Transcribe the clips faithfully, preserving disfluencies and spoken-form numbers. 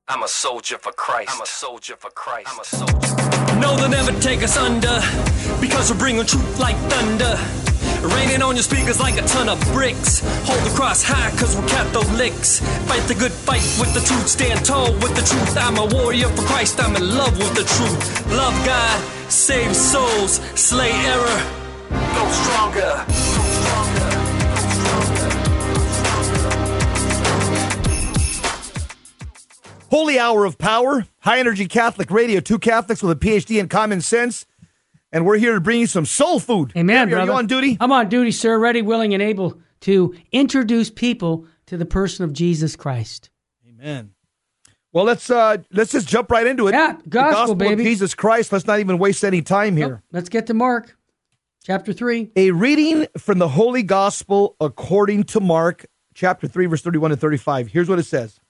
I'm a soldier for Christ. I'm a soldier for Christ. I'm a soldier. No, they'll never take us under, because we're bringing truth like thunder. Raining on your speakers like a ton of bricks. Hold the cross high, cause we're Catholics. Fight the good fight with the truth. Stand tall with the truth. I'm a warrior for Christ. I'm in love with the truth. Love God, save souls, slay error. Go stronger. Go stronger. Holy Hour of Power, High Energy Catholic Radio, two Catholics with a P H D in common sense. And we're here to bring you some soul food. Amen, Gary, brother. Are you on duty? I'm on duty, sir, ready, willing, and able to introduce people to the person of Jesus Christ. Amen. Well, let's uh, let's just jump right into it. Yeah, gospel, the gospel baby. of Jesus Christ. Let's not even waste any time here. Nope. Let's get to Mark, chapter three. A reading from the Holy Gospel according to Mark, chapter three, verse thirty-one to thirty-five. Here's what it says.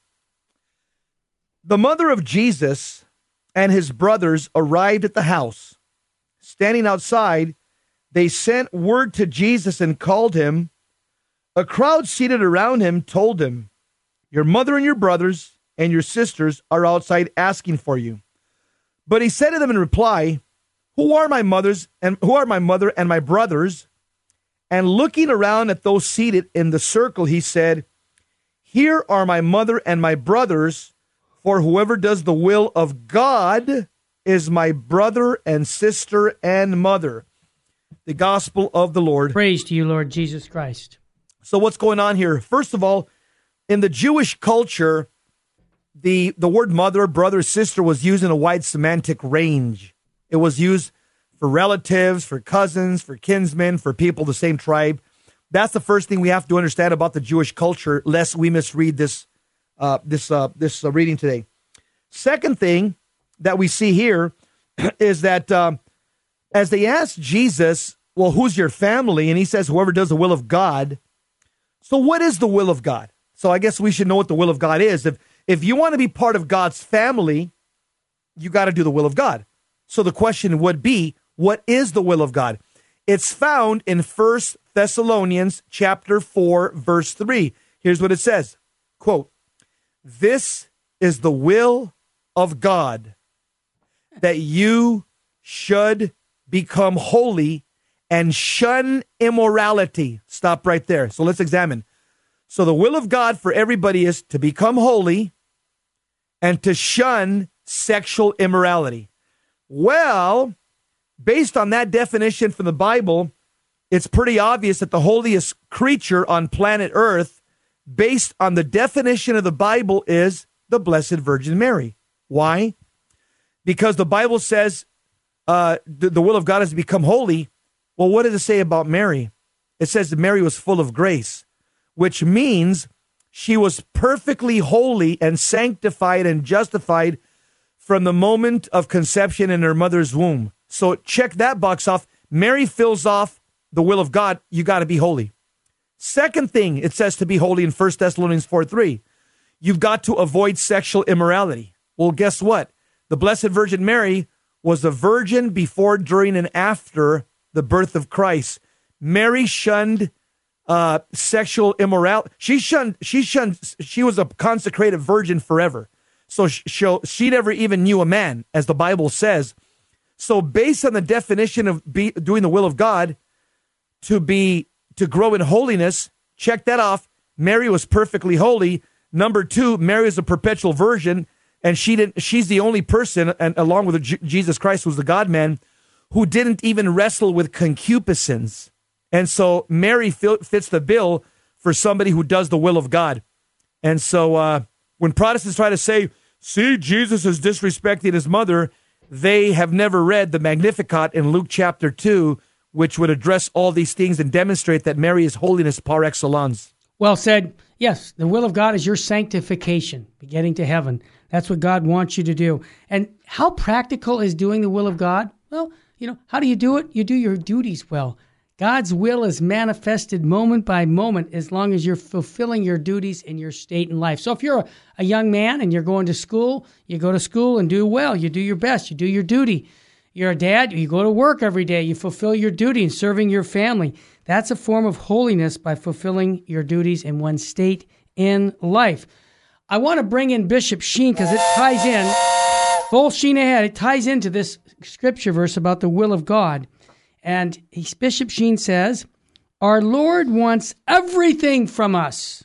The mother of Jesus and his brothers arrived at the house. Standing outside, they sent word to Jesus and called him. A crowd seated around him told him, "Your mother and your brothers and your sisters are outside asking for you." But he said to them in reply, Who are my mothers and who are my mother and my brothers? And looking around at those seated in the circle, he said, Here are my mother and my brothers. For whoever does the will of God is my brother and sister and mother. The gospel of the Lord. Praise to you, Lord Jesus Christ. So what's going on here? First of all, in the Jewish culture, the, the word mother, brother, sister was used in a wide semantic range. It was used for relatives, for cousins, for kinsmen, for people of the same tribe. That's the first thing we have to understand about the Jewish culture, lest we misread this Uh, this uh, this uh, reading today. Second thing that we see here is that um, as they asked Jesus, well, who's your family? And he says, whoever does the will of God. So what is the will of God? So I guess we should know what the will of God is. If, if you want to be part of God's family, you got to do the will of God. So the question would be, what is the will of God? It's found in First Thessalonians chapter four, verse three. Here's what it says, quote, This is the will of God, that you should become holy and shun immorality. Stop right there. So let's examine. So the will of God for everybody is to become holy and to shun sexual immorality. Well, based on that definition from the Bible, it's pretty obvious that the holiest creature on planet Earth, based on the definition of the Bible, is the Blessed Virgin Mary. Why? Because the Bible says uh, the, the will of God is to become holy. Well, what does it say about Mary? It says that Mary was full of grace, which means she was perfectly holy and sanctified and justified from the moment of conception in her mother's womb. So check that box off. Mary fills off the will of God. You got to be holy. Second thing it says to be holy in First Thessalonians four three. You've got to avoid sexual immorality. Well, guess what? The Blessed Virgin Mary was a virgin before, during, and after the birth of Christ. Mary shunned uh, sexual immorality. She shunned, she shunned, she was a consecrated virgin forever. So she, she never even knew a man, as the Bible says. So based on the definition of be, doing the will of God, to be to grow in holiness, check that off. Mary was perfectly holy. Number two, Mary is a perpetual virgin, and she didn't. She's the only person, and along with J- Jesus Christ, who's the God-man, who didn't even wrestle with concupiscence. And so Mary fi- fits the bill for somebody who does the will of God. And so uh, when Protestants try to say, see, Jesus is disrespecting his mother, they have never read the Magnificat in Luke chapter two, which would address all these things and demonstrate that Mary is holiness par excellence. Well said. Yes, the will of God is your sanctification, getting to heaven. That's what God wants you to do. And how practical is doing the will of God? Well, you know, how do you do it? You do your duties well. God's will is manifested moment by moment as long as you're fulfilling your duties in your state in life. So if you're a, a young man and you're going to school, you go to school and do well. You do your best. You do your duty. You're a dad, you go to work every day. You fulfill your duty in serving your family. That's a form of holiness by fulfilling your duties in one state in life. I want to bring in Bishop Sheen because it ties in, full sheen ahead, it ties into this scripture verse about the will of God. And he, Bishop Sheen says, our Lord wants everything from us.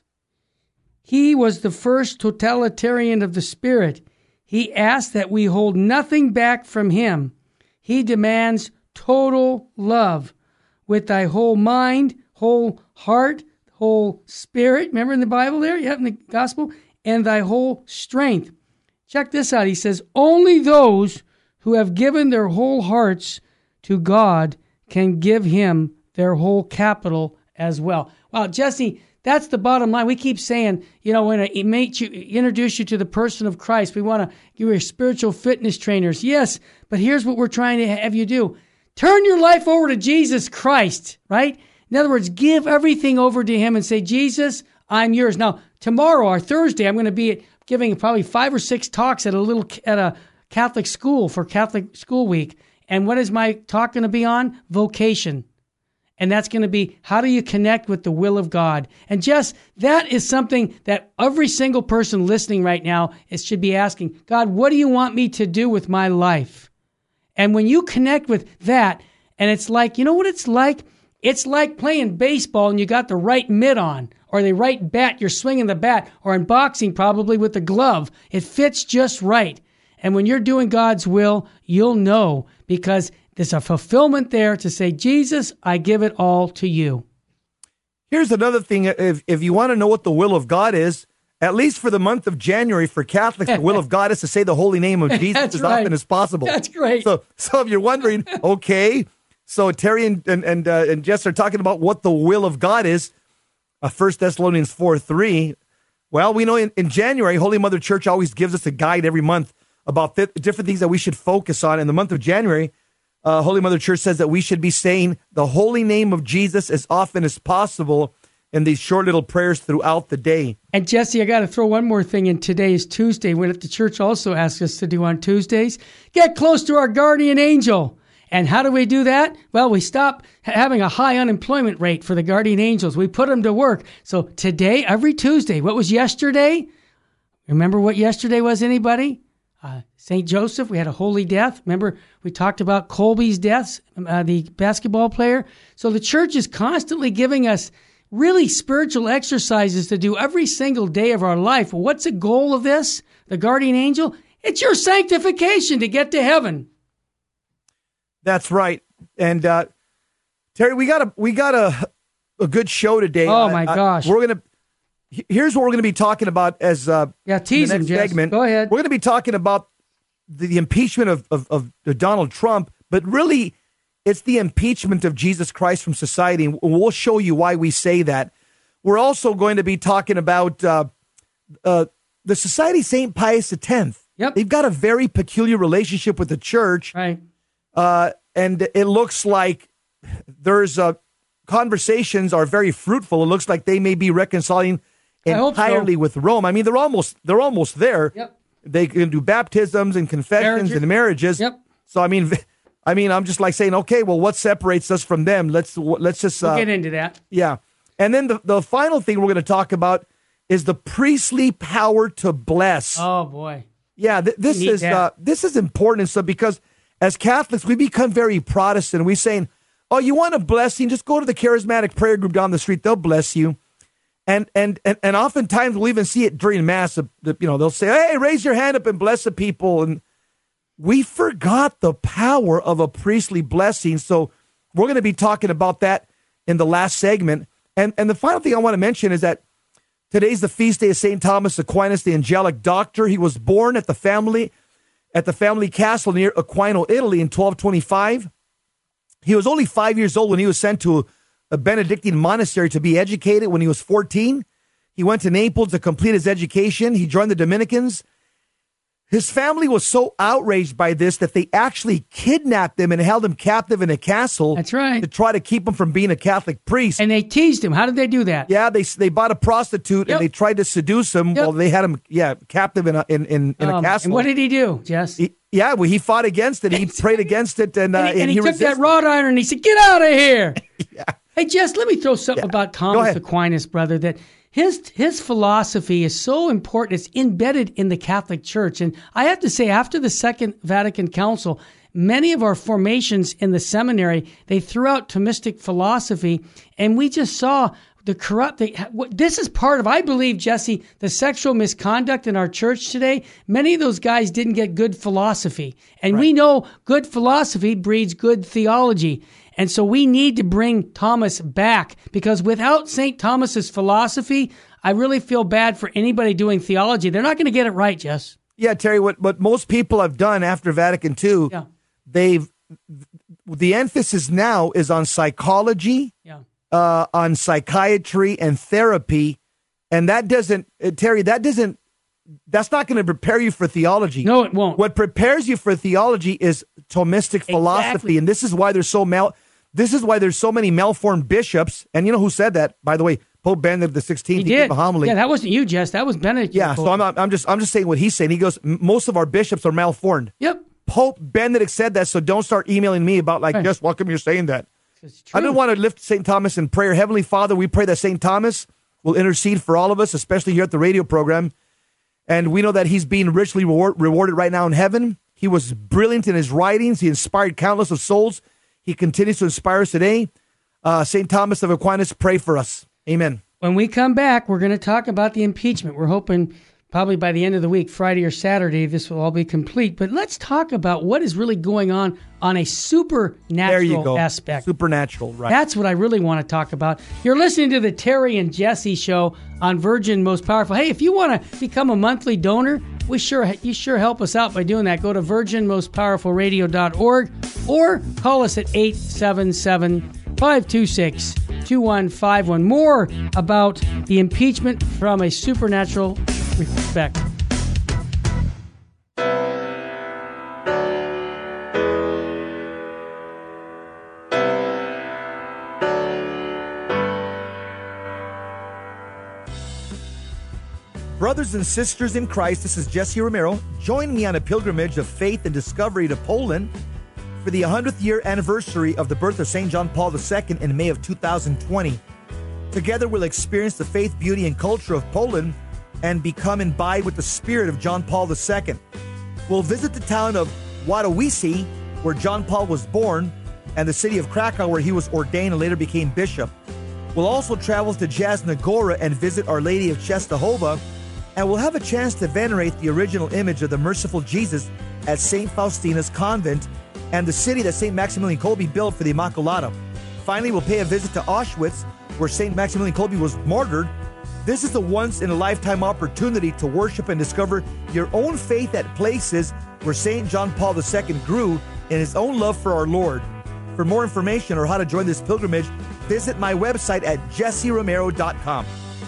He was the first totalitarian of the Spirit. He asks that we hold nothing back from him. He demands total love with thy whole mind, whole heart, whole spirit. Remember in the Bible there? Yep, in the gospel. And thy whole strength. Check this out. He says, only those who have given their whole hearts to God can give him their whole capital as well. Wow, Jesse, that's the bottom line. We keep saying, you know, when it makes you introduce you to the person of Christ, we want to give you spiritual fitness trainers. Yes, but here's what we're trying to have you do. Turn your life over to Jesus Christ, right? In other words, give everything over to him and say, Jesus, I'm yours. Now, tomorrow or Thursday, I'm going to be giving probably five or six talks at a little at a Catholic school for Catholic School Week. And what is my talk going to be on? Vocation. And that's going to be, how do you connect with the will of God? And Jess, that is something that every single person listening right now is, should be asking, God, what do you want me to do with my life? And when you connect with that, and it's like, you know what it's like? It's like playing baseball and you got the right mitt on, or the right bat, you're swinging the bat, or in boxing probably with the glove. It fits just right. And when you're doing God's will, you'll know, because there's a fulfillment there to say, Jesus, I give it all to you. Here's another thing. If, if you want to know what the will of God is, at least for the month of January, for Catholics, the will of God is to say the holy name of Jesus as right. often as possible. That's great. So, so if you're wondering, okay, so Terry and and and, uh, and Jess are talking about what the will of God is. Uh, First Thessalonians four three. Well, we know in, in January, Holy Mother Church always gives us a guide every month about th- different things that we should focus on. In the month of January, uh, Holy Mother Church says that we should be saying the holy name of Jesus as often as possible in these short little prayers throughout the day. And Jesse, I got to throw one more thing in. Today is Tuesday, what the church also asks us to do on Tuesdays. Get close to our guardian angel. And how do we do that? Well, we stop having a high unemployment rate for the guardian angels. We put them to work. So today, every Tuesday, what was yesterday? Remember what yesterday was, anybody? Uh, Saint Joseph, we had a holy death. Remember, we talked about Colby's deaths, uh, the basketball player. So the church is constantly giving us really spiritual exercises to do every single day of our life. Well, what's the goal of this? The guardian angel? It's your sanctification to get to heaven. That's right. And uh, Terry, we got a we got a a good show today. Oh my uh, gosh! We're gonna here's what we're gonna be talking about as uh, yeah, tease the him, next Jess. segment. Go ahead. We're gonna be talking about the, the impeachment of, of of Donald Trump, but really, it's the impeachment of Jesus Christ from society, and we'll show you why we say that. We're also going to be talking about uh, uh, the Society of Saint Pius X. Yep, they've got a very peculiar relationship with the church, right? Uh, and it looks like there's uh, conversations are very fruitful. It looks like they may be reconciling entirely so. with Rome. I mean, they're almost they're almost there. Yep. They can do baptisms and confessions Marriages. and marriages. Yep. So I mean, I mean, I'm just like saying, okay, well, what separates us from them? Let's let's just uh, we'll get into that. Yeah, and then the the final thing we're going to talk about is the priestly power to bless. Oh boy. Yeah, th- this is uh, this is important. So because as Catholics, we become very Protestant. We're saying, oh, you want a blessing? Just go to the charismatic prayer group down the street. They'll bless you. And and and, and oftentimes we'll even see it during Mass. You know, they'll say, hey, raise your hand up and bless the people. And we forgot the power of a priestly blessing. So we're going to be talking about that in the last segment. And, and the final thing I want to mention is that today's the feast day of Saint Thomas Aquinas, the angelic doctor. He was born at the family at the family castle near Aquino, Italy in twelve twenty-five. He was only five years old when he was sent to a Benedictine monastery to be educated. When he was fourteen, he went to Naples to complete his education. He joined the Dominicans. His family was so outraged by this that they actually kidnapped him and held him captive in a castle. That's right. To try to keep him from being a Catholic priest. And they teased him. How did they do that? Yeah, they they bought a prostitute Yep. and they tried to seduce him. Yep. Well, they had him, yeah, captive in a, in, in, in Um, a castle. And what did he do, Jess? He, yeah, well, he fought against it. He prayed against it, and, uh, and he, and and he he took resisted. that wrought iron and he said, get out of here. Yeah. Hey, Jess, let me throw something Yeah. about Go Thomas ahead. Aquinas, brother, that his his philosophy is so important. It's embedded in the Catholic Church. And I have to say, after the Second Vatican Council, many of our formations in the seminary, they threw out Thomistic philosophy, and we just saw the corrupt. The, this is part of, I believe, Jesse, the sexual misconduct in our church today. Many of those guys didn't get good philosophy. And right. we know good philosophy breeds good theology. And so we need to bring Thomas back, because without Saint Thomas's philosophy, I really feel bad for anybody doing theology. They're not going to get it right, Jess. Yeah, Terry, what, what most people have done after Vatican Two, yeah. they've the emphasis now is on psychology, yeah. uh, on psychiatry and therapy. And that doesn't, uh, Terry, that doesn't, that's not going to prepare you for theology. No, it won't. What prepares you for theology is Thomistic philosophy. Exactly. And this is why there's so mal, this is why there's so many malformed bishops. And you know who said that, by the way? Pope Benedict the sixteenth. He, he did. Gave a homily. Yeah, that wasn't you, Jess. That was Benedict. Yeah, so I'm, I'm just I'm just saying what he's saying. He goes, most of our bishops are malformed. Yep. Pope Benedict said that, so don't start emailing me about like, right. Jess, how come you're saying that? I didn't want to lift Saint Thomas in prayer. Heavenly Father, we pray that Saint Thomas will intercede for all of us, especially here at the radio program. And we know that he's being richly reward, rewarded right now in heaven. He was brilliant in his writings. He inspired countless of souls. He continues to inspire us today. Uh, Saint Thomas of Aquinas, pray for us. Amen. When we come back, we're going to talk about the impeachment. We're hoping probably by the end of the week, Friday or Saturday, this will all be complete. But let's talk about what is really going on on a supernatural there you go. aspect. Supernatural, right. That's what I really want to talk about. You're listening to the Terry and Jesse Show on Virgin Most Powerful. Hey, if you want to become a monthly donor, we sure you sure help us out by doing that. Go to virgin most powerful radio dot org or call us at eight seven seven, five two six, two one five one. More about the impeachment from a supernatural respect. Brothers and sisters in Christ, this is Jesse Romero. Join me on a pilgrimage of faith and discovery to Poland for the one hundredth year anniversary of the birth of Saint John Paul the Second in May of two thousand twenty. Together we'll experience the faith, beauty, and culture of Poland and become imbibed with the spirit of John Paul the Second. We'll visit the town of Wadowice, where John Paul was born, and the city of Krakow, where he was ordained and later became bishop. We'll also travel to Jasna Gora and visit Our Lady of Czestochowa, and we'll have a chance to venerate the original image of the merciful Jesus at Saint Faustina's convent and the city that Saint Maximilian Kolbe built for the Immaculata. Finally, we'll pay a visit to Auschwitz, where Saint Maximilian Kolbe was martyred. This is a once-in-a-lifetime opportunity to worship and discover your own faith at places where Saint John Paul the Second grew in his own love for our Lord. For more information or how to join this pilgrimage, visit my website at jesse romero dot com.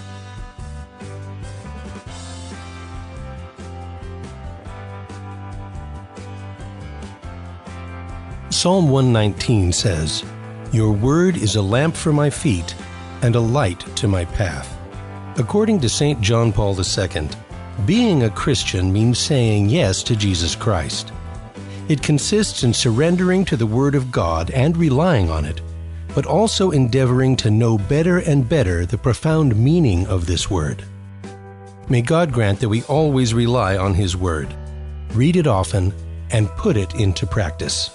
Psalm one nineteen says, "Your word is a lamp for my feet and a light to my path." According to Saint John Paul the Second, being a Christian means saying yes to Jesus Christ. It consists in surrendering to the Word of God and relying on it, but also endeavoring to know better and better the profound meaning of this Word. May God grant that we always rely on His Word, read it often, and put it into practice.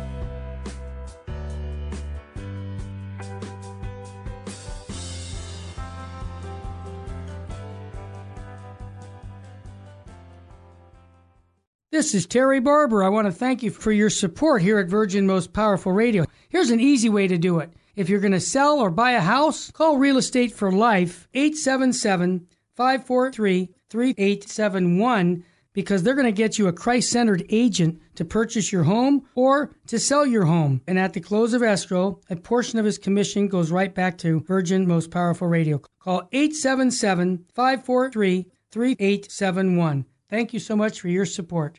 This is Terry Barber. I want to thank you for your support here at Virgin Most Powerful Radio. Here's an easy way to do it. If you're going to sell or buy a house, call Real Estate for Life, eight seven seven, five four three, three eight seven one, because they're going to get you a Christ-centered agent to purchase your home or to sell your home. And at the close of escrow, a portion of his commission goes right back to Virgin Most Powerful Radio. Call eight seven seven, five four three, three eight seven one. Thank you so much for your support.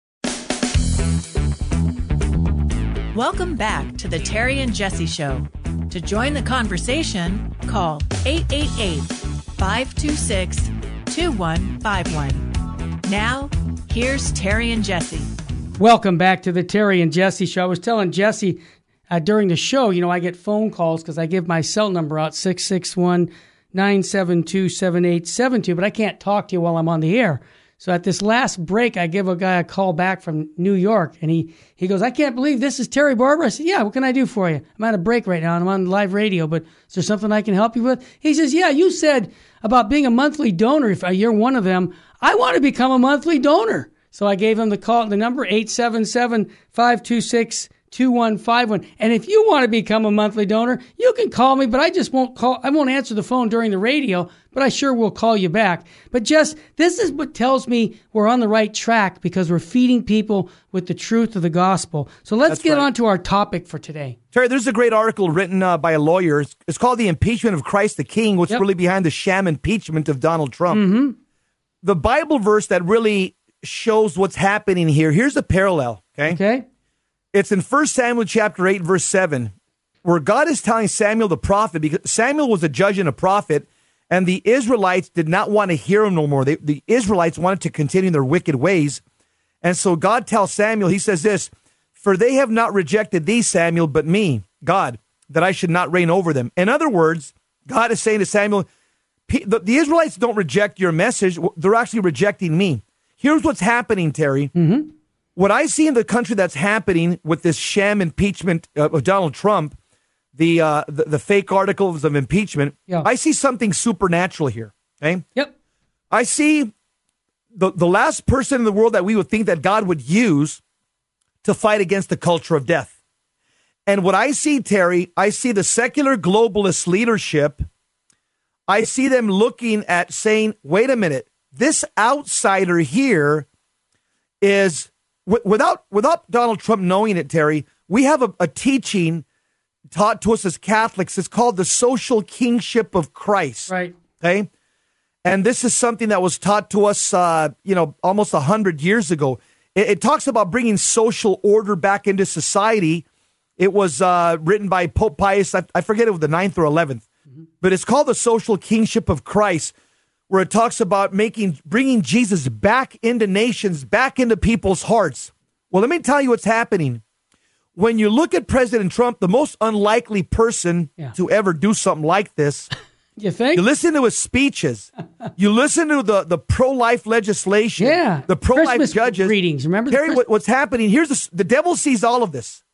Welcome back to the Terry and Jesse Show. To join the conversation, call eight eight eight, five two six, two one five one. Now, here's Terry and Jesse. Welcome back to the Terry and Jesse Show. I was telling Jesse uh, during the show, you know, I get phone calls because I give my cell number out, six six one, nine seven two, seven eight seven two, but I can't talk to you while I'm on the air. So at this last break, I give a guy a call back from New York, and he, he goes, I can't believe this is Terry Barber. I said, yeah, what can I do for you? I'm at a break right now, and I'm on live radio, but is there something I can help you with? He says, yeah, you said about being a monthly donor. If you're one of them, I want to become a monthly donor. So I gave him the call, the number eight seven seven, five two six, two one five one. And if you want to become a monthly donor, you can call me, but I just won't call. I won't answer the phone during the radio, but I sure will call you back. But Jess, this is what tells me we're on the right track because we're feeding people with the truth of the gospel. So let's That's get right. on to our topic for today. Terry, there's a great article written uh, by a lawyer. It's, it's called The Impeachment of Christ the King, what's yep. really behind the sham impeachment of Donald Trump. Mm-hmm. The Bible verse that really shows what's happening here. Here's a parallel, okay? Okay. It's in First Samuel chapter eight, verse seven, where God is telling Samuel the prophet, because Samuel was a judge and a prophet, and the Israelites did not want to hear him no more. They, the Israelites wanted to continue their wicked ways. And so God tells Samuel, he says this, for they have not rejected thee, Samuel, but me, God, that I should not reign over them. In other words, God is saying to Samuel, the, the Israelites don't reject your message. They're actually rejecting me. Here's what's happening, Terry. Mm-hmm. What I see in the country that's happening with this sham impeachment of Donald Trump, the uh, the, the fake articles of impeachment, yeah. I see something supernatural here. Okay? Yep. I see the, the last person in the world that we would think that God would use to fight against the culture of death. And what I see, Terry, I see the secular globalist leadership. I see them looking at saying, wait a minute, this outsider here is... Without without Donald Trump knowing it, Terry, we have a, a teaching taught to us as Catholics. It's called the social kingship of Christ. Right. Okay. And this is something that was taught to us, uh, you know, almost a hundred years ago. It, it talks about bringing social order back into society. It was uh, written by Pope Pius. I, I forget it was the ninth or eleventh, mm-hmm. but it's called the social kingship of Christ, where it talks about making, bringing Jesus back into nations, back into people's hearts. Well, let me tell you what's happening. When you look at President Trump, the most unlikely person yeah. to ever do something like this, you think? You listen to his speeches, you listen to the, the pro-life legislation, yeah. the pro-life Christmas judges. Readings. Remember the Terry, Christ- what's happening? Here's the, the devil sees all of this.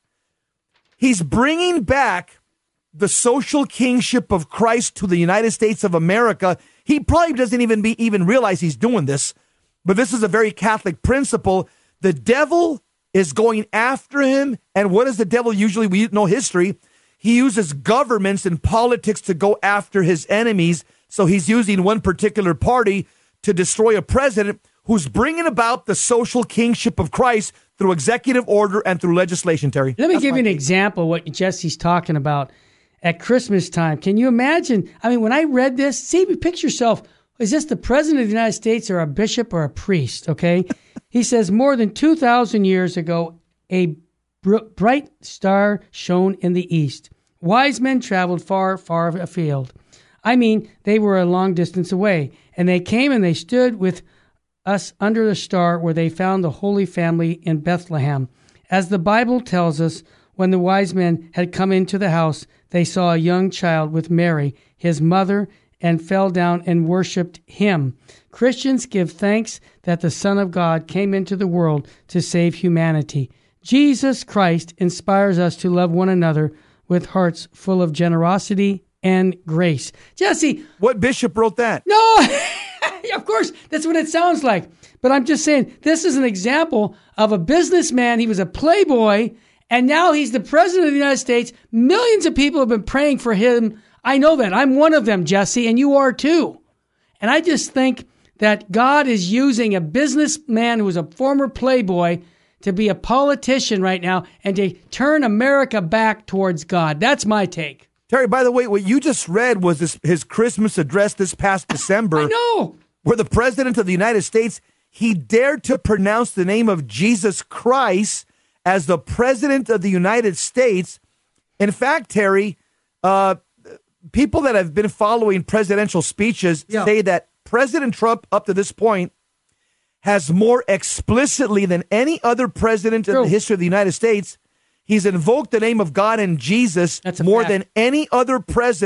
He's bringing back the social kingship of Christ to the United States of America. He probably doesn't even be even realize he's doing this, but this is a very Catholic principle. The devil is going after him, and what does the devil usually? We know history. He uses governments and politics to go after his enemies. So he's using one particular party to destroy a president who's bringing about the social kingship of Christ through executive order and through legislation. Terry, let me That's give you an case. example of what Jesse's talking about. At Christmas time, can you imagine? I mean, when I read this, see, picture yourself. Is this the president of the United States or a bishop or a priest? Okay. He says, more than two thousand years ago, a br- bright star shone in the east. Wise men traveled far, far afield. I mean, they were a long distance away, and they came and they stood with us under the star where they found the Holy Family in Bethlehem. As the Bible tells us, when the wise men had come into the house, they saw a young child with Mary, his mother, and fell down and worshipped him. Christians give thanks that the Son of God came into the world to save humanity. Jesus Christ inspires us to love one another with hearts full of generosity and grace. Jesse. What bishop wrote that? No, of course, that's what it sounds like. But I'm just saying, this is an example of a businessman. He was a playboy, and now he's the president of the United States. Millions of people have been praying for him. I know that. I'm one of them, Jesse, and you are too. And I just think that God is using a businessman who was a former playboy to be a politician right now and to turn America back towards God. That's my take. Terry, by the way, what you just read was this, his Christmas address this past December. I know. Where the president of the United States, he dared to pronounce the name of Jesus Christ as the president of the United States. In fact, Terry, uh, people that have been following presidential speeches yeah. say that President Trump, up to this point, has more explicitly than any other president True. in the history of the United States, he's invoked the name of God and Jesus more fact. than any other president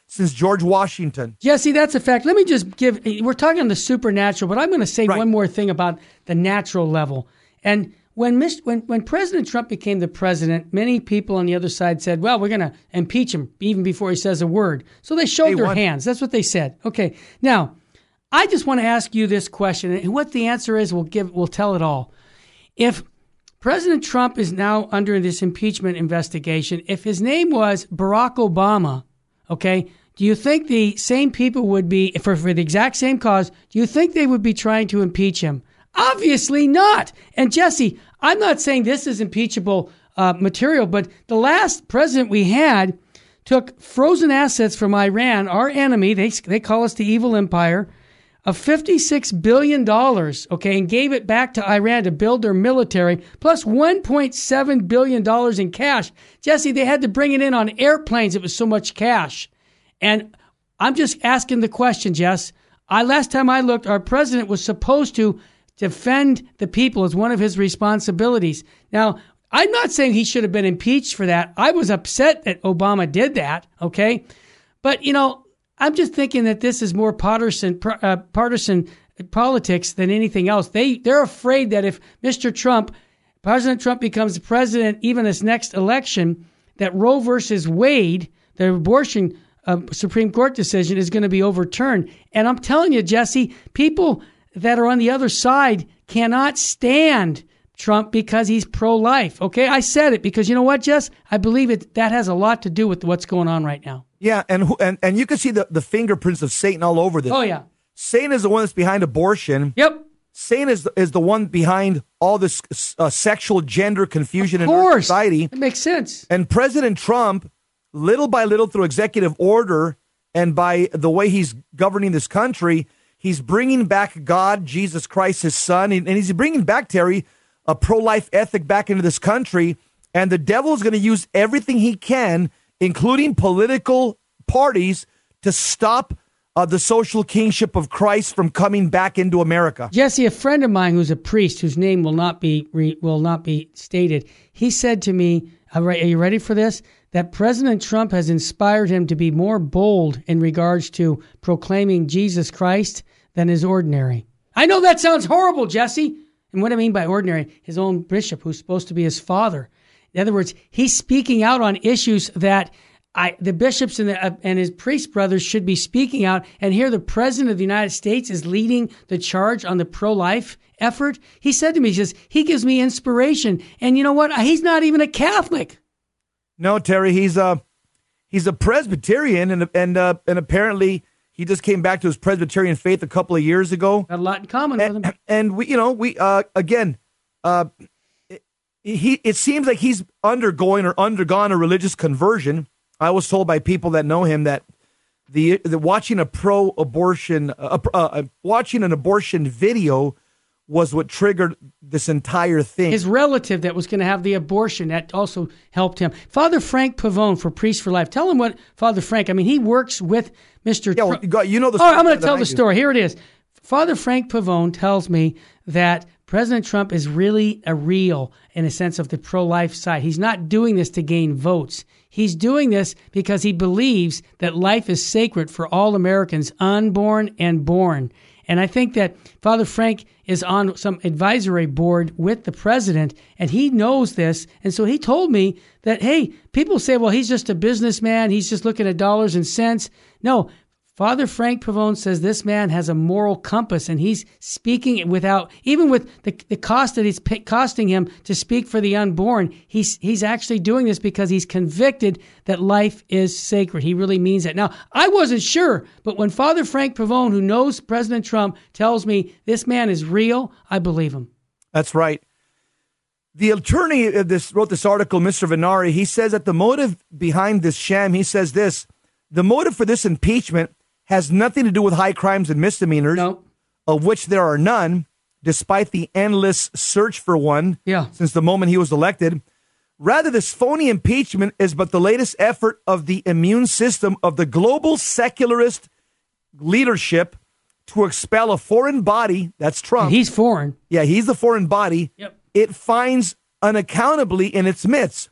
since George Washington. Jesse, that's a fact. Let me just give, we're talking on the supernatural, but I'm going to say right. one more thing about the natural level. And when, when when President Trump became the president, many people on the other side said, well, we're going to impeach him even before he says a word. So they showed hey, their one. hands. That's what they said. Okay. Now, I just want to ask you this question, and what the answer is, we'll give, we'll tell it all. If President Trump is now under this impeachment investigation, if his name was Barack Obama, okay, do you think the same people would be, for, for the exact same cause, do you think they would be trying to impeach him? Obviously not. And Jesse, I'm not saying this is impeachable uh, material, but the last president we had took frozen assets from Iran, our enemy, they they call us the evil empire, of fifty-six billion dollars, okay, and gave it back to Iran to build their military, plus one point seven billion dollars in cash. Jesse, they had to bring it in on airplanes. It was so much cash. And I'm just asking the question, Jess. I last time I looked, our president was supposed to defend the people as one of his responsibilities. Now, I'm not saying he should have been impeached for that. I was upset that Obama did that, okay? But, you know, I'm just thinking that this is more partisan uh, partisan politics than anything else. They, they're afraid that if Mister Trump, President Trump becomes the president even this next election, that Roe versus Wade, the abortion uh, Supreme Court decision, is going to be overturned. And I'm telling you, Jesse, people that are on the other side cannot stand Trump because he's pro-life. Okay, I said it because you know what, Jess? I believe it. That has a lot to do with what's going on right now. Yeah, and and and you can see the, the fingerprints of Satan all over this. Oh yeah, Satan is the one that's behind abortion. Yep. Satan is is the one behind all this uh, sexual gender confusion in our society. It makes sense. And President Trump, little by little, through executive order and by the way he's governing this country, he's bringing back God, Jesus Christ, his son, and he's bringing back, Terry, a pro-life ethic back into this country. And the devil is going to use everything he can, including political parties, to stop uh, the social kingship of Christ from coming back into America. Jesse, a friend of mine who's a priest, whose name will not be re- will not be stated, he said to me, are you ready for this? That President Trump has inspired him to be more bold in regards to proclaiming Jesus Christ than is ordinary. I know that sounds horrible, Jesse. And what I mean by ordinary, his own bishop, who's supposed to be his father. In other words, he's speaking out on issues that I, the bishops and, the, uh, and his priest brothers should be speaking out. And here the president of the United States is leading the charge on the pro-life effort. He said to me, he says, he gives me inspiration. And you know what? He's not even a Catholic. No, Terry, he's a, he's a Presbyterian, and and uh, and apparently he just came back to his Presbyterian faith a couple of years ago. Got a lot in common and, with him. And we, you know, we uh, again, uh, it, he it seems like he's undergoing or undergone a religious conversion. I was told by people that know him that the, the watching a pro-abortion, uh, uh, watching an abortion video was what triggered this entire thing. His relative that was going to have the abortion, that also helped him. Father Frank Pavone for Priest for Life. Tell him what Father Frank, I mean, he works with Mister Yeah, well, Trump. You know the story. Oh, I'm going to tell the story. Here it is. Father Frank Pavone tells me that President Trump is really a real, in a sense, of the pro-life side. He's not doing this to gain votes. He's doing this because he believes that life is sacred for all Americans, unborn and born. And I think that Father Frank is on some advisory board with the president, and he knows this. And so he told me that, hey, people say, well, he's just a businessman. He's just looking at dollars and cents. No, Father Frank Pavone says this man has a moral compass, and he's speaking it without, even with the, the cost that it's costing him to speak for the unborn, he's he's actually doing this because he's convicted that life is sacred. He really means that. Now, I wasn't sure, but when Father Frank Pavone, who knows President Trump, tells me this man is real, I believe him. That's right. The attorney of this wrote this article, Mister Venari, he says that the motive behind this sham, he says this, the motive for this impeachment has nothing to do with high crimes and misdemeanors, no. of which there are none, despite the endless search for one yeah. since the moment he was elected. Rather, this phony impeachment is but the latest effort of the immune system of the global secularist leadership to expel a foreign body, that's Trump. And he's foreign. Yeah, he's the foreign body. Yep. It finds unaccountably in its midst,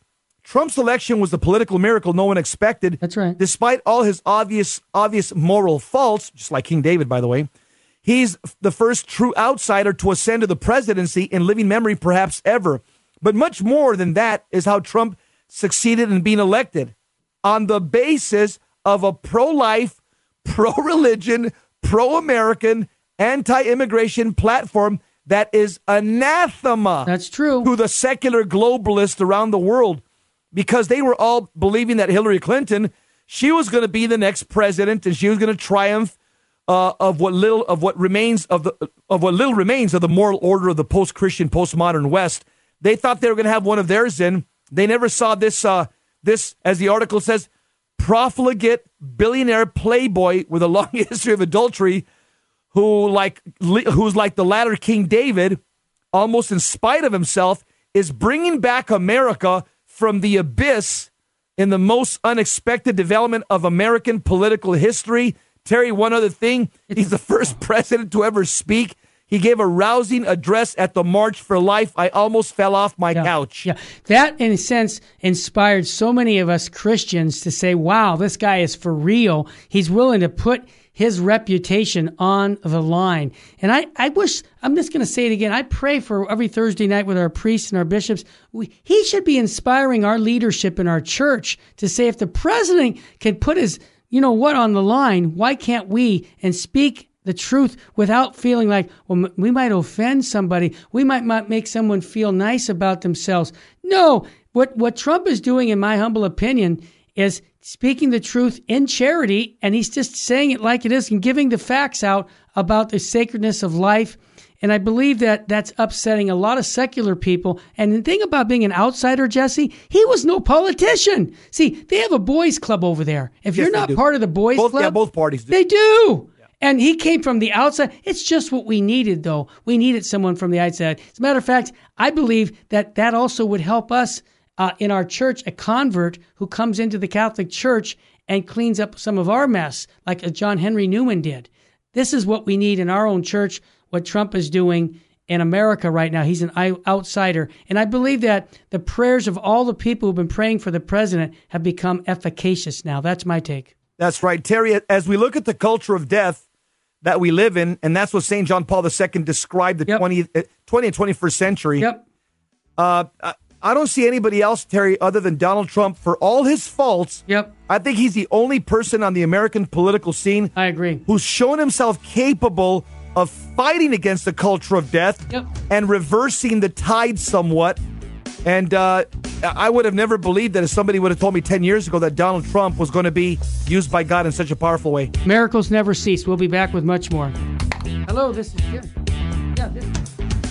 Trump's election was the political miracle no one expected. That's right. Despite all his obvious, obvious moral faults, just like King David, by the way, he's the first true outsider to ascend to the presidency in living memory, perhaps ever. But much more than that is how Trump succeeded in being elected on the basis of a pro-life, pro-religion, pro-American, anti-immigration platform that is anathema. That's true. To the secular globalists around the world, because they were all believing that Hillary Clinton, she was going to be the next president, and she was going to triumph uh, of what little of what remains of the of what little remains of the moral order of the post-Christian, postmodern West. They thought they were going to have one of theirs in. They never saw this. Uh, this, as the article says, profligate billionaire playboy with a long history of adultery, who like who's like the latter King David, almost in spite of himself, is bringing back America from the abyss in the most unexpected development of American political history. Terry, one other thing, he's the first president to ever speak. He gave a rousing address at the March for Life. I almost fell off my yeah, couch. Yeah, that in a sense inspired so many of us Christians to say, wow, this guy is for real. He's willing to put his reputation on the line. And I, I wish, I'm just going to say it again, I pray for every Thursday night with our priests and our bishops. We, he should be inspiring our leadership in our church to say, if the president can put his, you know what, on the line, why can't we? And speak the truth without feeling like, well, we might offend somebody. We might not make someone feel nice about themselves. No, what, what Trump is doing, in my humble opinion, is speaking the truth in charity, and he's just saying it like it is and giving the facts out about the sacredness of life. And I believe that that's upsetting a lot of secular people. And the thing about being an outsider, Jesse, he was no politician. See, they have a boys club over there. If yes, you're not do. part of the boys both, club, yeah, both parties do. They do. Yeah. And he came from the outside. It's just what we needed, though. We needed someone from the outside. As a matter of fact, I believe that that also would help us Uh, in our church, a convert who comes into the Catholic Church and cleans up some of our mess, like John Henry Newman did. This is what we need in our own church, what Trump is doing in America right now. He's an outsider. And I believe that the prayers of all the people who've been praying for the president have become efficacious now. That's my take. That's right, Terry. As we look at the culture of death that we live in, and that's what Saint John Paul the Second described the yep. twentieth, twentieth and twenty-first century. Yep. Uh, I don't see anybody else, Terry, other than Donald Trump, for all his faults. Yep. I think he's the only person on the American political scene I agree. who's shown himself capable of fighting against the culture of death yep. and reversing the tide somewhat. And uh, I would have never believed that if somebody would have told me ten years ago that Donald Trump was going to be used by God in such a powerful way. Miracles never cease. We'll be back with much more. Hello, this is Jim. Yeah, this is...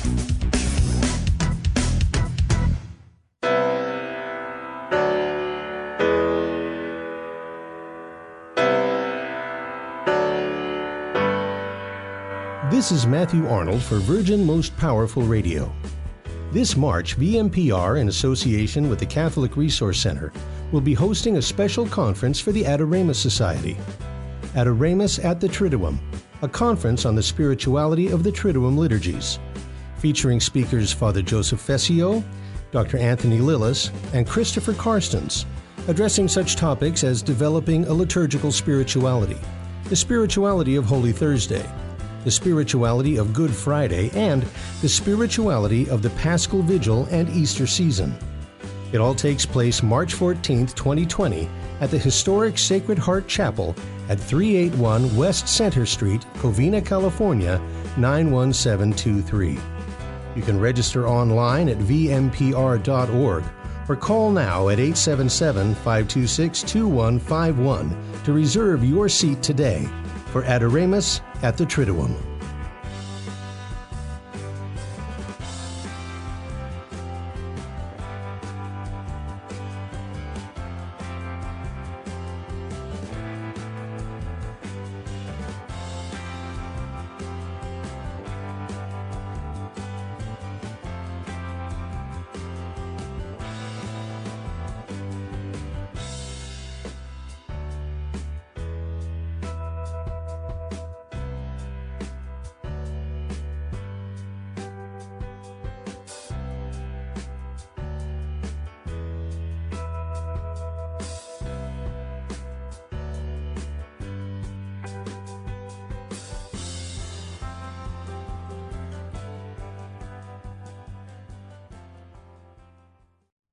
This is Matthew Arnold for Virgin Most Powerful Radio. This March, V M P R, in association with the Catholic Resource Center, will be hosting a special conference for the Adoramus Society. Adoramus at the Triduum, a conference on the spirituality of the Triduum liturgies, featuring speakers Father Joseph Fessio, Doctor Anthony Lillis, and Christopher Karstens, addressing such topics as developing a liturgical spirituality, the spirituality of Holy Thursday, the spirituality of Good Friday, and the spirituality of the Paschal Vigil and Easter season. It all takes place March fourteenth, twenty twenty, at the historic Sacred Heart Chapel at three eighty-one West Center Street, Covina, California, nine one seven two three. You can register online at v m p r dot org or call now at eight seven seven, five two six, two one five one to reserve your seat today for Adoramus at the Triduum.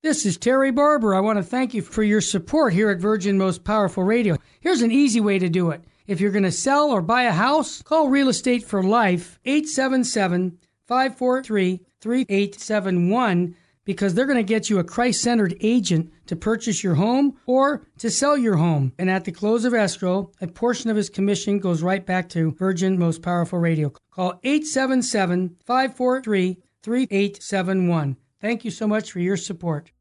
This is Terry Barber. I want to thank you for your support here at Virgin Most Powerful Radio. Here's an easy way to do it. If you're going to sell or buy a house, call Real Estate for Life, eight seven seven, five four three, three eight seven one, because they're going to get you a Christ-centered agent to purchase your home or to sell your home. And at the close of escrow, a portion of his commission goes right back to Virgin Most Powerful Radio. Call eight seven seven, five four three, three eight seven one. Thank you so much for your support.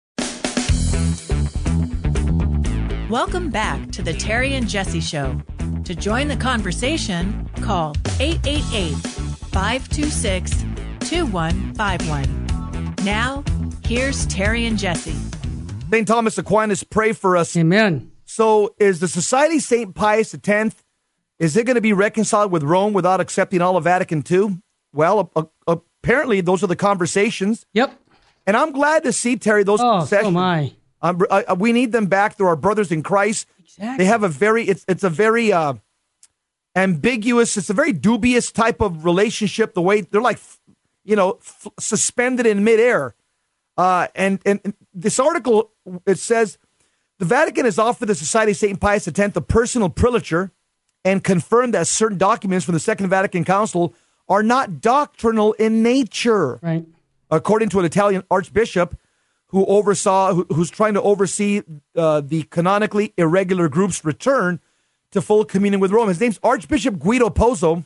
Welcome back to the Terry and Jesse Show. To join the conversation, call eight eight eight, five two six, two one five one. Now, here's Terry and Jesse. Saint Thomas Aquinas, pray for us. Amen. So is the Society Saint Pius X, is it going to be reconciled with Rome without accepting all of Vatican two? Well, uh, apparently those are the conversations. Yep. And I'm glad to see, Terry, those oh, concessions. so am I. Um, uh, we need them back. They're our brothers in Christ. Exactly. They have a very, it's it's a very uh, ambiguous, it's a very dubious type of relationship. The way they're like, you know, f- suspended in midair. Uh, and, and and this article, it says, the Vatican has offered the Society of Saint Pius X a personal privileture and confirmed that certain documents from the Second Vatican Council are not doctrinal in nature. Right. According to an Italian archbishop who oversaw, who, who's trying to oversee uh, the canonically irregular group's return to full communion with Rome. His name's Archbishop Guido Pozzo.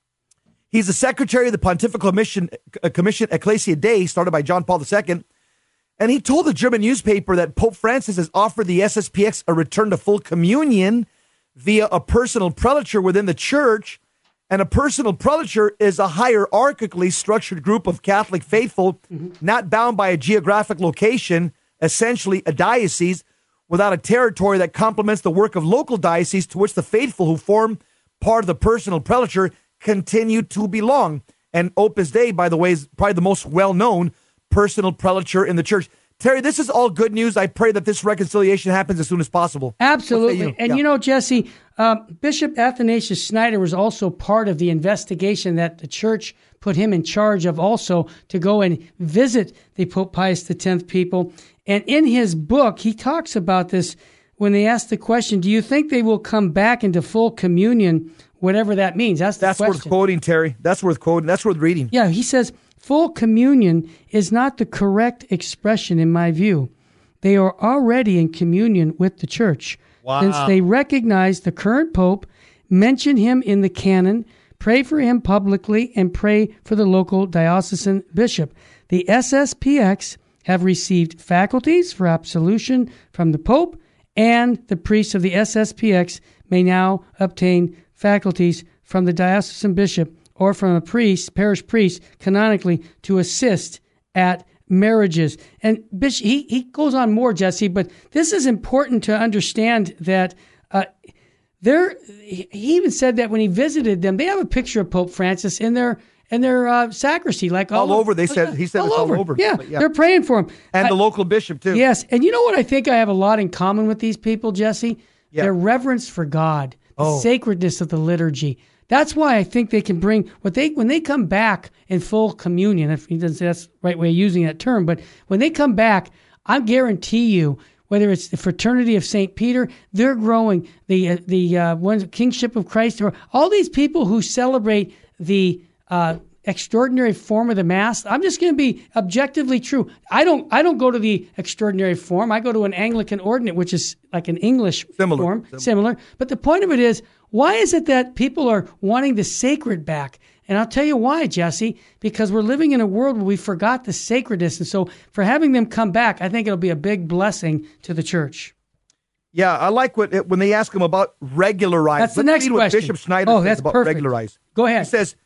He's the secretary of the Pontifical Commission, uh, Commission Ecclesia Dei, started by John Paul the Second. And he told the German newspaper that Pope Francis has offered the S S P X a return to full communion via a personal prelature within the church. And a personal prelature is a hierarchically structured group of Catholic faithful, mm-hmm. not bound by a geographic location, essentially a diocese, without a territory that complements the work of local dioceses to which the faithful who form part of the personal prelature continue to belong. And Opus Dei, by the way, is probably the most well-known personal prelature in the church. Terry, this is all good news. I pray that this reconciliation happens as soon as possible. Absolutely. You? And yeah. you know, Jesse, uh, Bishop Athanasius Schneider was also part of the investigation that the church put him in charge of also to go and visit the Pope Pius the tenth people. And in his book, he talks about this when they ask the question, do you think they will come back into full communion, whatever that means? That's the That's question. worth quoting, Terry. That's worth quoting. That's worth reading. Yeah, he says, full communion is not the correct expression in my view. They are already in communion with the church. Wow. Since they recognize the current pope, mention him in the canon, pray for him publicly, and pray for the local diocesan bishop. The S S P X have received faculties for absolution from the pope, and the priests of the S S P X may now obtain faculties from the diocesan bishop or from a priest, parish priest, canonically, to assist at marriages. And Bishop, he, he goes on more, Jesse, but this is important to understand that uh, there. He even said that when he visited them, they have a picture of Pope Francis in their in their uh, sacristy, like all, all over. They said he said all it's over. all over. Yeah, yeah, they're praying for him, and I, the local bishop too. Yes, and you know what? I think I have a lot in common with these people, Jesse. Yeah. Their reverence for God, the oh. sacredness of the liturgy. That's why I think they can bring what they when they come back in full communion. If he doesn't say that's the right way of using that term, but when they come back, I guarantee you, whether it's the Fraternity of Saint Peter, they're growing the uh, the uh, one Kingship of Christ, or all these people who celebrate the uh, extraordinary form of the Mass. I'm just going to be objectively true. I don't I don't go to the extraordinary form. I go to an Anglican ordinate, which is like an English similar, form, similar. similar. But the point of it is, why is it that people are wanting the sacred back? And I'll tell you why, Jesse, because we're living in a world where we forgot the sacredness. And so for having them come back, I think it'll be a big blessing to the church. Yeah, I like what when they ask him about regularize. That's the Let's next read question. What Bishop Schneider oh, says that's about perfect. regularize. Go ahead. He says,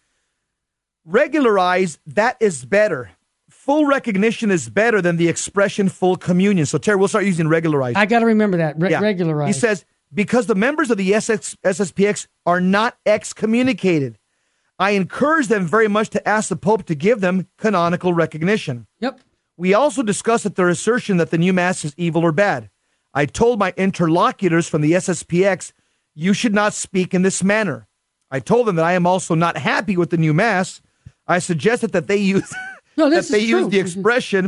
regularize, that is better. Full recognition is better than the expression full communion. So, Terry, we'll start using regularize. I got to remember that. Re- yeah. Regularize. He says, because the members of the S S P X are not excommunicated, I encourage them very much to ask the Pope to give them canonical recognition. Yep. We also discussed at their assertion that the new Mass is evil or bad. I told my interlocutors from the S S P X, you should not speak in this manner. I told them that I am also not happy with the new Mass. I suggested that they use, no, that they use use the expression,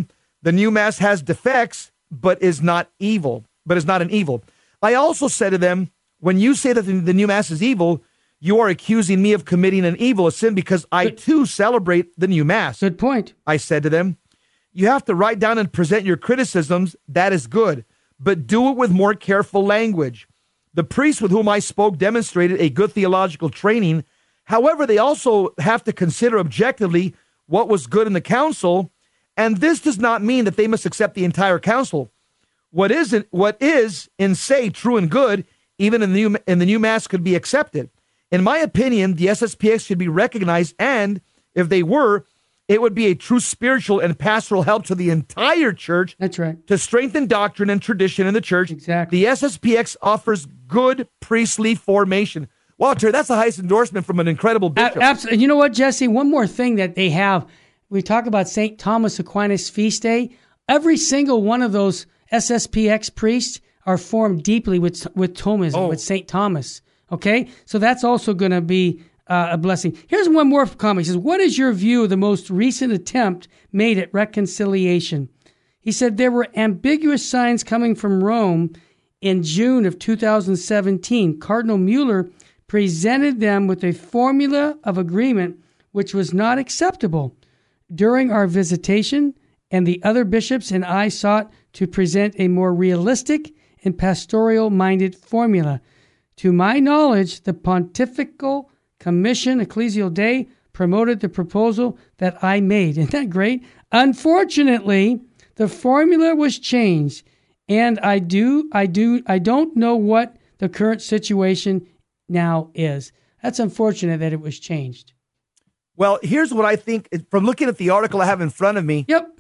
The new Mass has defects, but is not evil, but is not an evil. I also said to them, when you say that the, the new Mass is evil, you are accusing me of committing an evil, a sin, because I Good. too celebrate the new Mass. Good point. I said to them, you have to write down and present your criticisms. That is good, but do it with more careful language. The priests with whom I spoke demonstrated a good theological training. However, they also have to consider objectively what was good in the council, and this does not mean that they must accept the entire council. What isn't, what is in say true and good, even in the new, in the new Mass, could be accepted. In my opinion, the S S P X should be recognized, and if they were, it would be a true spiritual and pastoral help to the entire church. That's right. To strengthen doctrine and tradition in the church. Exactly. The S S P X offers good priestly formation. Wow, Terry, that's the highest endorsement from an incredible bishop. A- absolutely. You know what, Jesse? One more thing that they have. We talk about Saint Thomas Aquinas feast day. Every single one of those S S P X priests are formed deeply with with Thomism, Oh. with Saint Thomas. Okay? So that's also going to be uh, a blessing. Here's one more comment. He says, what is your view of the most recent attempt made at reconciliation? He said there were ambiguous signs coming from Rome in June of two thousand seventeen. Cardinal Mueller presented them with a formula of agreement which was not acceptable. During our visitation, and the other bishops and I sought to present a more realistic and pastoral-minded formula. To my knowledge, the Pontifical Commission, Ecclesial Dei, promoted the proposal that I made. Isn't that great? Unfortunately, the formula was changed, and I do, I do, I don't know what the current situation now is. That's unfortunate that it was changed. Well, here's what I think from looking at the article I have in front of me. Yep.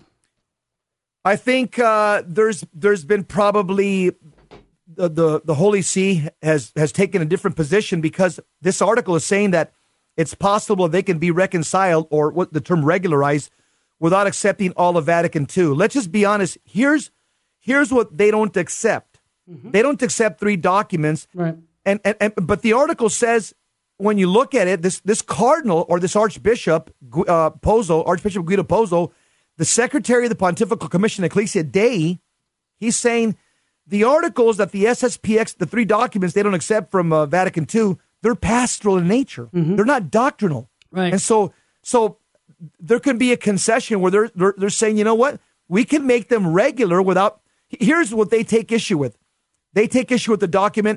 I think uh, there's there's been probably the, the the Holy See has has taken a different position, because this article is saying that it's possible they can be reconciled, or what the term regularized, without accepting all of Vatican Two. Let's just be honest. Here's here's what they don't accept. Mm-hmm. They don't accept three documents. Right. And, and and but the article says, when you look at it, this this cardinal or this archbishop, uh, Pozzo, Archbishop Guido Pozzo, the secretary of the Pontifical Commission, Ecclesia Dei, he's saying the articles that the S S P X, the three documents they don't accept from uh, Vatican Two, they're pastoral in nature. Mm-hmm. They're not doctrinal. Right. And so so there can be a concession where they're, they're they're saying, you know what, we can make them regular without. Here's what they take issue with. They take issue with the document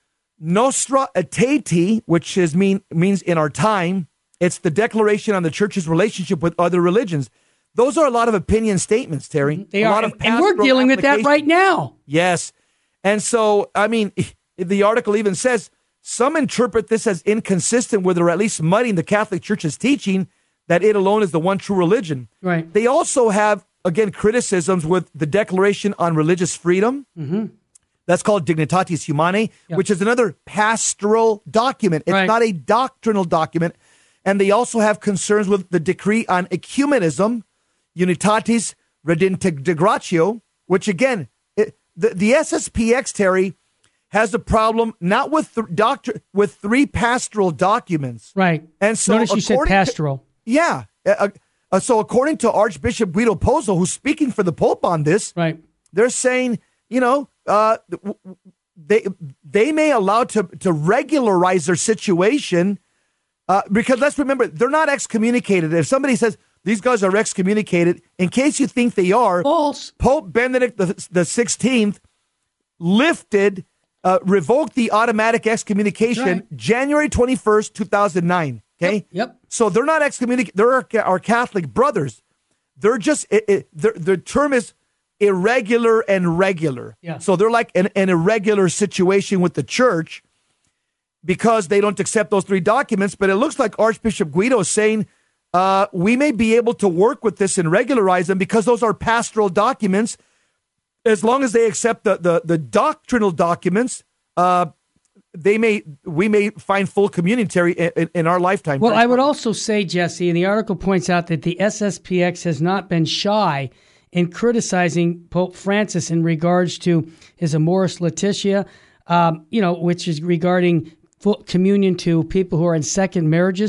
Nostra Aetate, which is mean means in our time. It's the declaration on the church's relationship with other religions. Those are a lot of opinion statements, Terry. They a are, lot of and, and we're dealing with that right now. Yes. And so, I mean, the article even says some interpret this as inconsistent with, or at least muddying the Catholic Church's teaching that it alone is the one true religion. Right. They also have, again, criticisms with the Declaration on Religious Freedom. Mm-hmm. That's called Dignitatis Humanae, yep. which is another pastoral document. It's right. not a doctrinal document. And they also have concerns with the decree on ecumenism, Unitatis Redintegratio, which again, it, the, the S S P X, Terry, has a problem not with th- doctor with three pastoral documents. Right. And so notice you said pastoral. To, yeah. Uh, uh, so according to Archbishop Guido Pozzo, who's speaking for the Pope on this, right, they're saying, you know, uh, they they may allow to to regularize their situation, uh, because let's remember, they're not excommunicated. If somebody says these guys are excommunicated, in case you think they are, false. Pope Benedict the, the sixteenth lifted, uh, revoked the automatic excommunication right. January twenty-first, two thousand nine. Okay. Yep. yep. So they're not excommunicated. They're our, our Catholic brothers. They're just, it, it, the, the term is irregular and regular. Yeah. So they're like an, an irregular situation with the church because they don't accept those three documents. But it looks like Archbishop Guido is saying, uh, we may be able to work with this and regularize them because those are pastoral documents. As long as they accept the, the, the doctrinal documents, uh, they may, we may find full communion, Terry, in, in our lifetime. Well, I would also say, Jesse, and the article points out that the S S P X has not been shy in criticizing Pope Francis in regards to his Amoris Laetitia, um, you know, which is regarding full communion to people who are in second marriages.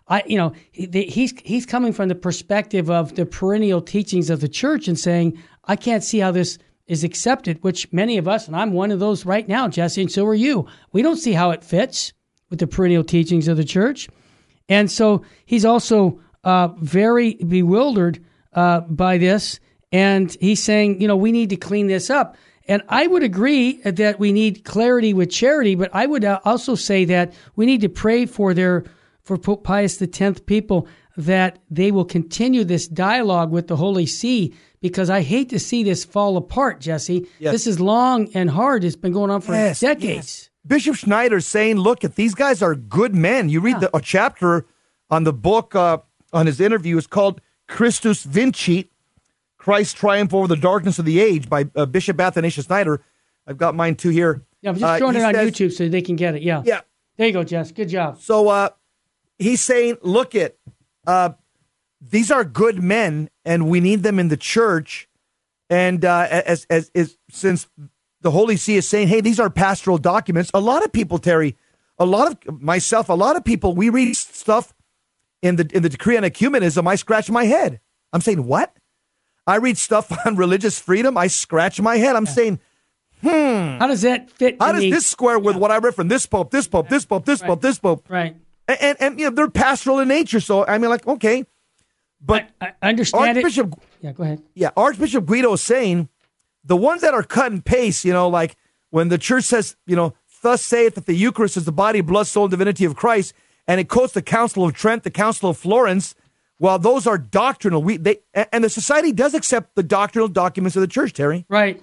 I, you know, he, he's he's coming from the perspective of the perennial teachings of the church and saying, I can't see how this is accepted, which many of us, and I'm one of those right now, Jesse, and so are you. We don't see how it fits with the perennial teachings of the church. And so he's also uh, very bewildered uh, by this. And he's saying, you know, we need to clean this up. And I would agree that we need clarity with charity, but I would also say that we need to pray for their, for Pope Pius X people, that they will continue this dialogue with the Holy See, because I hate to see this fall apart, Jesse. Yes. This is long and hard. It's been going on for yes, decades. Yes. Bishop Schneider's saying, look, if these guys are good men, you read yeah. the, a chapter on the book, uh, on his interview, it's called Christus Vincit, Christ's Triumph Over the Darkness of the Age by uh, Bishop Athanasius Schneider. I've got mine too here. Yeah, I'm just showing uh, it on says, YouTube so they can get it. Yeah. Yeah. There you go, Jess. Good job. So uh, he's saying, look it, uh, these are good men and we need them in the church. And uh, as, as, as since the Holy See is saying, hey, these are pastoral documents, a lot of people, Terry, a lot of myself, a lot of people, we read stuff in the in the Decree on Ecumenism, I scratch my head. I'm saying, what? I read stuff on religious freedom, I scratch my head. I'm yeah. saying, hmm. How does that fit? How does the, this square with yeah. what I read from this Pope, this Pope, this Pope, this right. Pope, this Pope? Right. And, and, and, you know, they're pastoral in nature. So, I mean, like, okay. But I, I understand Archbishop, it. Yeah, go ahead. Yeah, Archbishop Guido is saying the ones that are cut and paste, you know, like when the church says, you know, thus saith that the Eucharist is the body, blood, soul, and divinity of Christ, and it quotes the Council of Trent, the Council of Florence. Well, those are doctrinal. We they and the society does accept the doctrinal documents of the church, Terry. Right.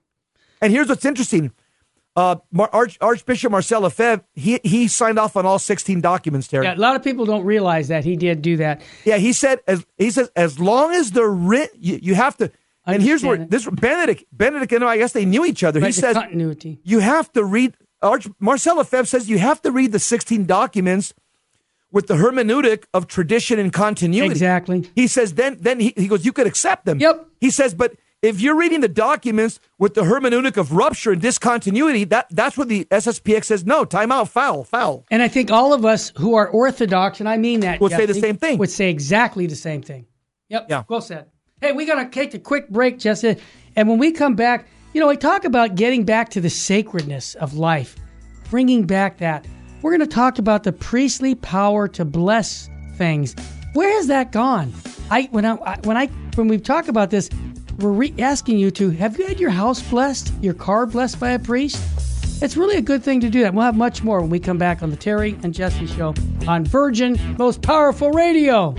And here's what's interesting. Uh, Arch, Archbishop Marcel Lefebvre, he he signed off on all sixteen documents, Terry. Yeah, a lot of people don't realize that he did do that. Yeah, he said as he says as long as they're written, you, you have to. And here's where it. this Benedict Benedict and I guess they knew each other. Right, he says continuity. You have to read. Arch, Marcel Lefebvre says you have to read the sixteen documents with the hermeneutic of tradition and continuity. Exactly. He says then then he, he goes, you could accept them. Yep. He says, but if you're reading the documents with the hermeneutic of rupture and discontinuity, that that's what the S S P X says, no, time out, foul, foul. And I think all of us who are Orthodox, and I mean that, would say the same thing. Would say exactly the same thing. Yep. Yeah. Well said. Hey, we got to take a quick break, Jesse. And when we come back, you know, we talk about getting back to the sacredness of life, bringing back that. We're going to talk about the priestly power to bless things. Where has that gone? I when I when I when we talk about this, we're re- asking you to, have you had your house blessed, your car blessed by a priest? It's really a good thing to do that. We'll have much more when we come back on the Terry and Jesse Show on Virgin Most Powerful Radio.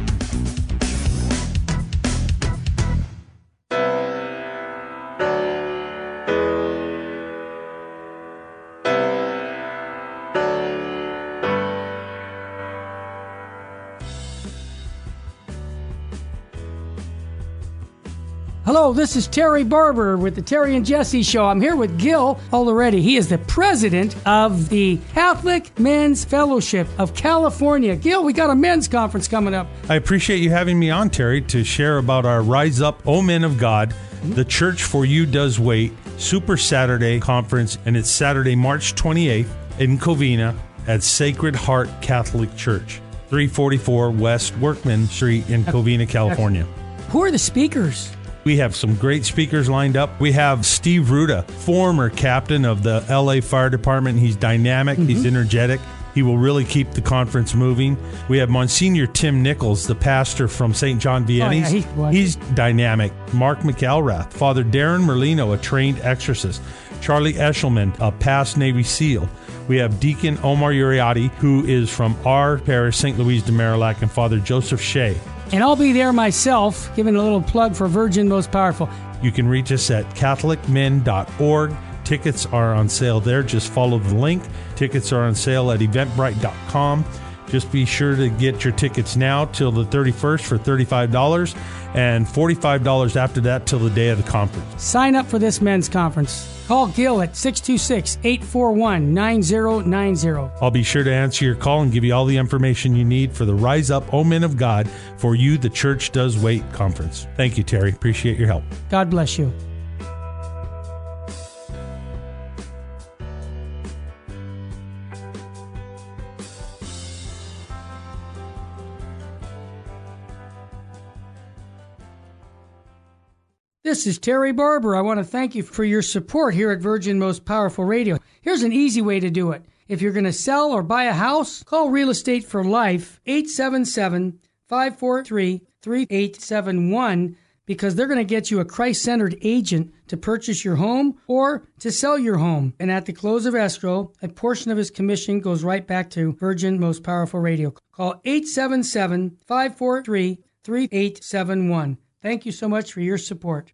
Hello, this is Terry Barber with the Terry and Jesse Show. I'm here with Gil Oloredi. He is the president of the Catholic Men's Fellowship of California. Gil, we got a men's conference coming up. I appreciate you having me on, Terry, to share about our Rise Up, O Men of God, mm-hmm. The Church for You Does Wait, Super Saturday Conference, and it's Saturday, March twenty-eighth in Covina at Sacred Heart Catholic Church, three forty-four West Workman Street in Covina, California. Who are the speakers? We have some great speakers lined up. We have Steve Ruda, former captain of the L A Fire Department. He's dynamic. Mm-hmm. He's energetic. He will really keep the conference moving. We have Monsignor Tim Nichols, the pastor from Saint John Vianney's. Oh, yeah, he's, he's dynamic. Mark McElrath, Father Darren Merlino, a trained exorcist. Charlie Eshelman, a past Navy SEAL. We have Deacon Omar Uriati, who is from our parish, Saint Louise de Marillac, and Father Joseph Shea. And I'll be there myself, giving a little plug for Virgin Most Powerful. You can reach us at catholic men dot org. Tickets are on sale there. Just follow the link. Tickets are on sale at eventbrite dot com. Just be sure to get your tickets now till the thirty-first for thirty-five dollars and forty-five dollars after that till the day of the conference. Sign up for this men's conference. Call Gil at six two six, eight four one, nine zero nine zero. I'll be sure to answer your call and give you all the information you need for the Rise Up, O Men of God, for You the Church Does Wait conference. Thank you, Terry. Appreciate your help. God bless you. This is Terry Barber. I want to thank you for your support here at Virgin Most Powerful Radio. Here's an easy way to do it. If you're going to sell or buy a house, call Real Estate for Life, eight seven seven, five four three, three eight seven one, because they're going to get you a Christ-centered agent to purchase your home or to sell your home. And at the close of escrow, a portion of his commission goes right back to Virgin Most Powerful Radio. Call eight seven seven, five four three, three eight seven one. Thank you so much for your support.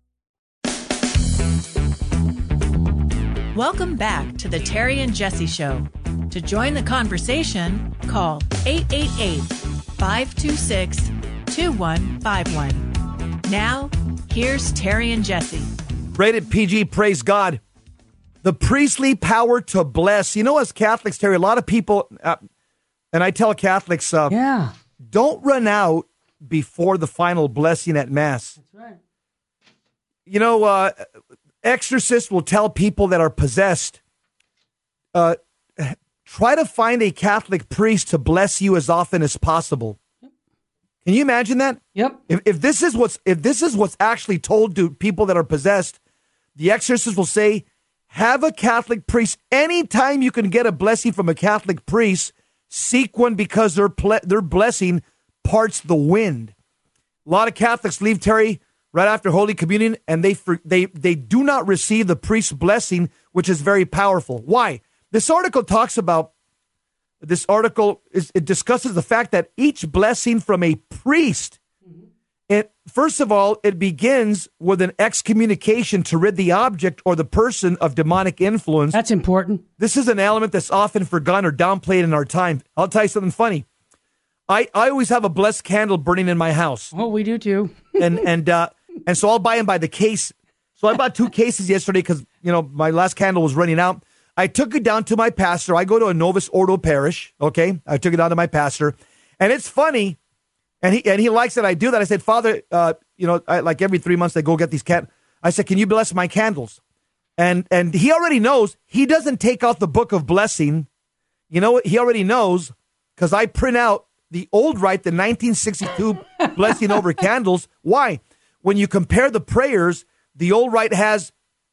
Welcome back to the Terry and Jesse Show. To join the conversation, call eight eight eight, five two six, two one five one. Now, here's Terry and Jesse. Rated P G, praise God. The priestly power to bless. You know, as Catholics, Terry, a lot of people, uh, and I tell Catholics, uh, yeah, don't run out before the final blessing at Mass. That's right. You know, uh, exorcists will tell people that are possessed, uh, try to find a Catholic priest to bless you as often as possible. Can you imagine that? Yep. If, if this is what's if this is what's actually told to people that are possessed, the exorcist will say, have a Catholic priest. Anytime you can get a blessing from a Catholic priest, seek one, because their ple- their blessing parts the wind. A lot of Catholics leave, Terry, right after Holy Communion, and they for, they they do not receive the priest's blessing, which is very powerful. Why? This article talks about, this article, is, it discusses the fact that each blessing from a priest, mm-hmm. it first of all, it begins with an excommunication to rid the object or the person of demonic influence. That's important. This is an element that's often forgotten or downplayed in our time. I'll tell you something funny. I, I always have a blessed candle burning in my house. Oh, we do too. and and uh, and so I'll buy them by the case. So I bought two cases yesterday because, you know, my last candle was running out. I took it down to my pastor. I go to a Novus Ordo parish. Okay, I took it down to my pastor, and it's funny, and he and he likes that I do that. I said, Father, uh, you know, I, like every three months I go get these can. I said, can you bless my candles? And and he already knows. He doesn't take out the book of blessing. You know what? He already knows, because I print out the old rite, the nineteen sixty-two blessing over candles. Why? When you compare the prayers, the old rite has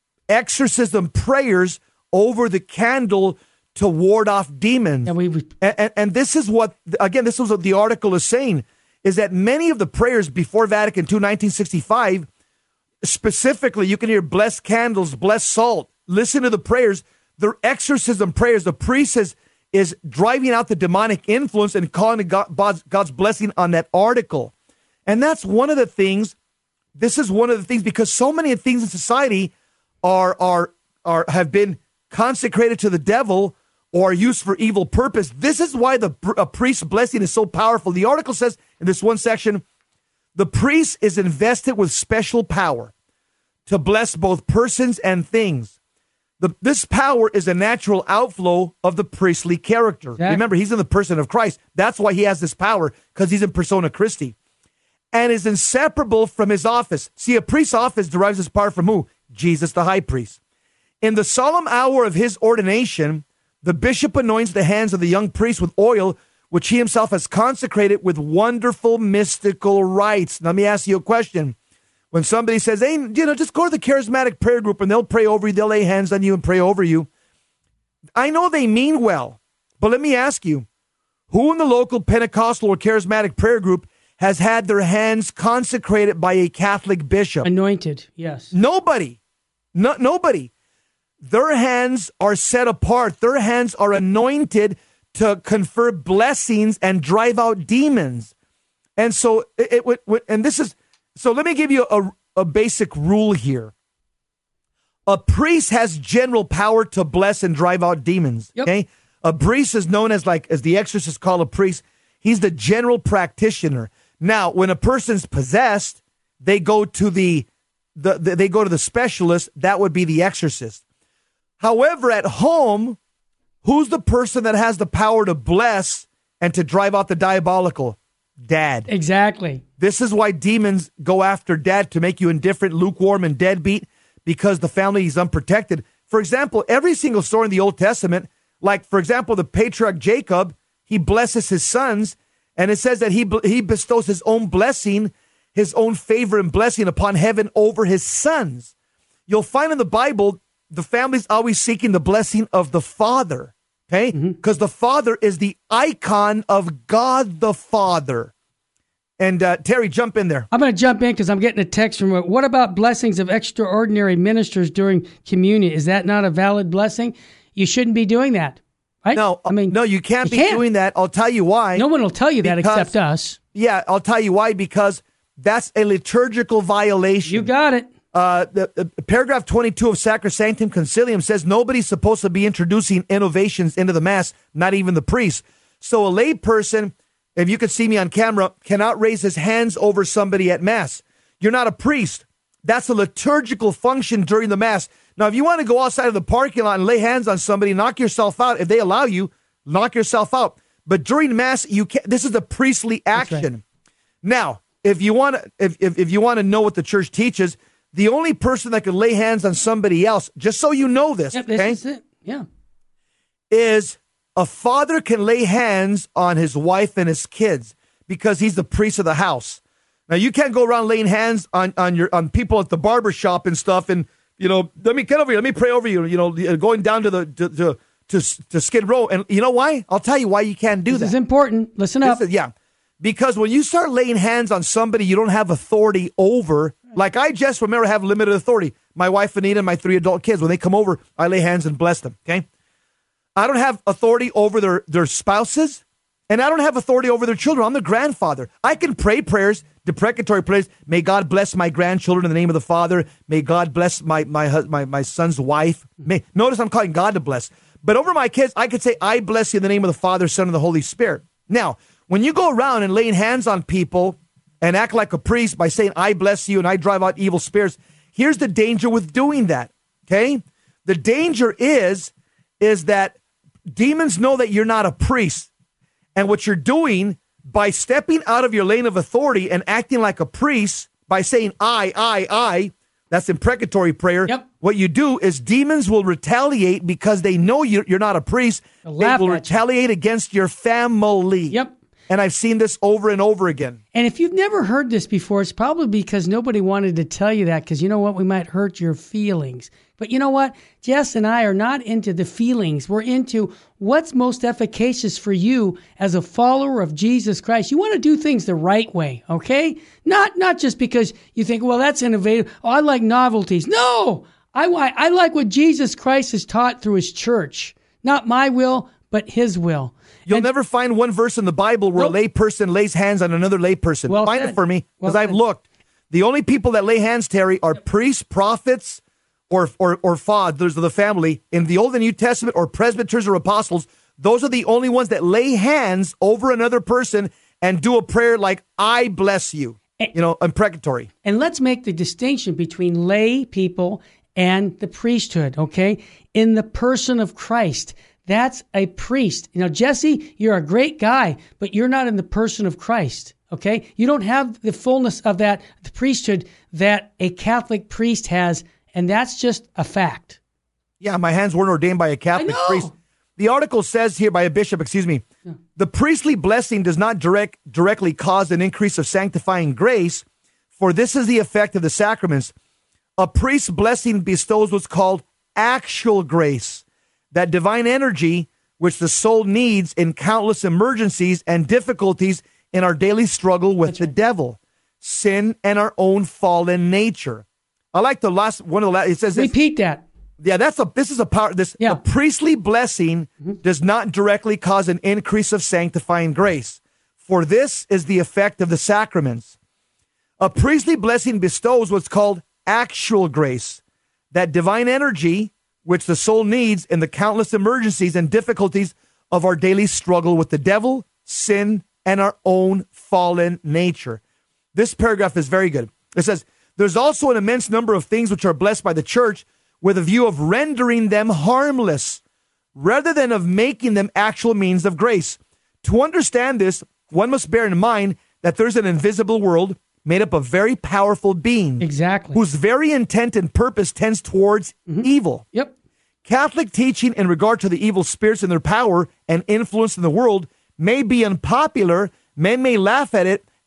exorcism prayers over the candle to ward off demons. And, we, and, and, and this is what, again, this is what the article is saying, is that many of the prayers before Vatican Two, nineteen sixty-five, specifically, you can hear blessed candles, blessed salt. Listen to the prayers. They're exorcism prayers. The priest is, is driving out the demonic influence and calling God, God's blessing on that article. And that's one of the things, this is one of the things, because so many things in society are, are, are, have been consecrated to the devil or used for evil purpose. This is why the a priest's blessing is so powerful. The article says in this one section, the priest is invested with special power to bless both persons and things. The, this power is a natural outflow of the priestly character. Exactly. Remember, he's in the person of Christ. That's why he has this power, because he's in persona Christi, and is inseparable from his office. See, a priest's office derives his power from who? Jesus, the high priest. In the solemn hour of his ordination, the bishop anoints the hands of the young priest with oil, which he himself has consecrated with wonderful mystical rites. Now, let me ask you a question. When somebody says, hey, you know, just go to the charismatic prayer group and they'll pray over you, they'll lay hands on you and pray over you. I know they mean well, but let me ask you, who in the local Pentecostal or charismatic prayer group has had their hands consecrated by a Catholic bishop? Anointed, yes. Nobody. No, nobody. Their hands are set apart. Their hands are anointed to confer blessings and drive out demons. And so it, it, it and this is, so let me give you a, a basic rule here. A priest has general power to bless and drive out demons. Yep. Okay. A priest is known as, like, as the exorcists call a priest. He's the general practitioner. Now, when a person's possessed, they go to the, the, the they go to the specialist. That would be the exorcist. However, at home, who's the person that has the power to bless and to drive out the diabolical? Dad. Exactly. This is why demons go after dad, to make you indifferent, lukewarm, and deadbeat, because the family is unprotected. For example, every single story in the Old Testament, like, for example, the patriarch Jacob, he blesses his sons, and it says that he he bestows his own blessing, his own favor and blessing upon heaven over his sons. You'll find in the Bible, the family's always seeking the blessing of the Father, okay? Because mm-hmm. the Father is the icon of God the Father. And uh, Terry, jump in there. I'm going to jump in because I'm getting a text from, what about blessings of extraordinary ministers during communion? Is that not a valid blessing? You shouldn't be doing that, right? No, I mean, no, you can't you be can't. doing that. I'll tell you why. No one will tell you that because, except us. Yeah, I'll tell you why, because that's a liturgical violation. You got it. Uh, the, the paragraph twenty-two of Sacrosanctum Concilium says nobody's supposed to be introducing innovations into the Mass, not even the priest. So a lay person, if you could see me on camera, cannot raise his hands over somebody at Mass. You're not a priest. That's a liturgical function during the Mass. Now, if you want to go outside of the parking lot and lay hands on somebody, knock yourself out. If they allow you, knock yourself out. But during Mass, you can't. This is a priestly action. Right. Now, if you want to, if, if if you want to know what the church teaches, the only person that can lay hands on somebody else, just so you know this, yep, this okay, is it. Yeah, is a father can lay hands on his wife and his kids because he's the priest of the house. Now, you can't go around laying hands on, on your on people at the barber shop and stuff, and you know, let me get over here, let me pray over you. You know, going down to the to to to, to Skid Row, and you know why? I'll tell you why you can't do this that. This is important. Listen up. This is, yeah, because when you start laying hands on somebody you don't have authority over, like I just remember have limited authority. My wife Anita and my three adult kids, when they come over, I lay hands and bless them. Okay, I don't have authority over their their spouses. And I don't have authority over their children. I'm the grandfather. I can pray prayers, deprecatory prayers. May God bless my grandchildren in the name of the Father. May God bless my my my, my son's wife. May, notice I'm calling God to bless. But over my kids, I could say, I bless you in the name of the Father, Son, and the Holy Spirit. Now, when you go around and laying hands on people and act like a priest by saying, I bless you and I drive out evil spirits, here's the danger with doing that, okay? The danger is, is that demons know that you're not a priest. And what you're doing by stepping out of your lane of authority and acting like a priest by saying, I, I, I, that's imprecatory prayer. Yep. What you do is demons will retaliate because they know you're, you're not a priest. They'll they laugh will at retaliate you. against your family. Yep. And I've seen this over and over again. And if you've never heard this before, it's probably because nobody wanted to tell you that, because you know what? We might hurt your feelings. But you know what? Jess and I are not into the feelings. We're into what's most efficacious for you as a follower of Jesus Christ. You want to do things the right way, okay? Not not just because you think, well, that's innovative. Oh, I like novelties. No! I, I like what Jesus Christ has taught through his church. Not my will, but his will. You'll and, never find one verse in the Bible where nope. a lay person lays hands on another lay person. Well find said. it for me, because well I've said. looked. The only people that lay hands, Terry, are yep. priests, prophets, or or or fathers of the family in the Old and New Testament, or presbyters or apostles. Those are the only ones that lay hands over another person and do a prayer like, I bless you, and, you know, imprecatory. And let's make the distinction between lay people and the priesthood, okay? In the person of Christ. That's a priest. You know, Jesse, you're a great guy, but you're not in the person of Christ, okay? You don't have the fullness of that the priesthood that a Catholic priest has, and that's just a fact. Yeah, my hands weren't ordained by a Catholic priest. The article says here by a bishop, excuse me, yeah. the priestly blessing does not direct directly cause an increase of sanctifying grace, for this is the effect of the sacraments. A priest's blessing bestows what's called actual grace, that divine energy which the soul needs in countless emergencies and difficulties in our daily struggle with That's the right. devil, sin, and our own fallen nature. I like the last one of the last. It says repeat this, that. Yeah, that's a. This is a power. This yeah. a priestly blessing mm-hmm. does not directly cause an increase of sanctifying grace, for this is the effect of the sacraments. A priestly blessing bestows what's called actual grace, that divine energy which the soul needs in the countless emergencies and difficulties of our daily struggle with the devil, sin, and our own fallen nature. This paragraph is very good. It says, there's also an immense number of things which are blessed by the church with a view of rendering them harmless, rather than of making them actual means of grace. To understand this, one must bear in mind that there's an invisible world made up of very powerful beings. Exactly. Whose very intent and purpose tends towards mm-hmm. evil. Yep. Catholic teaching in regard to the evil spirits and their power and influence in the world may be unpopular. Men may laugh at it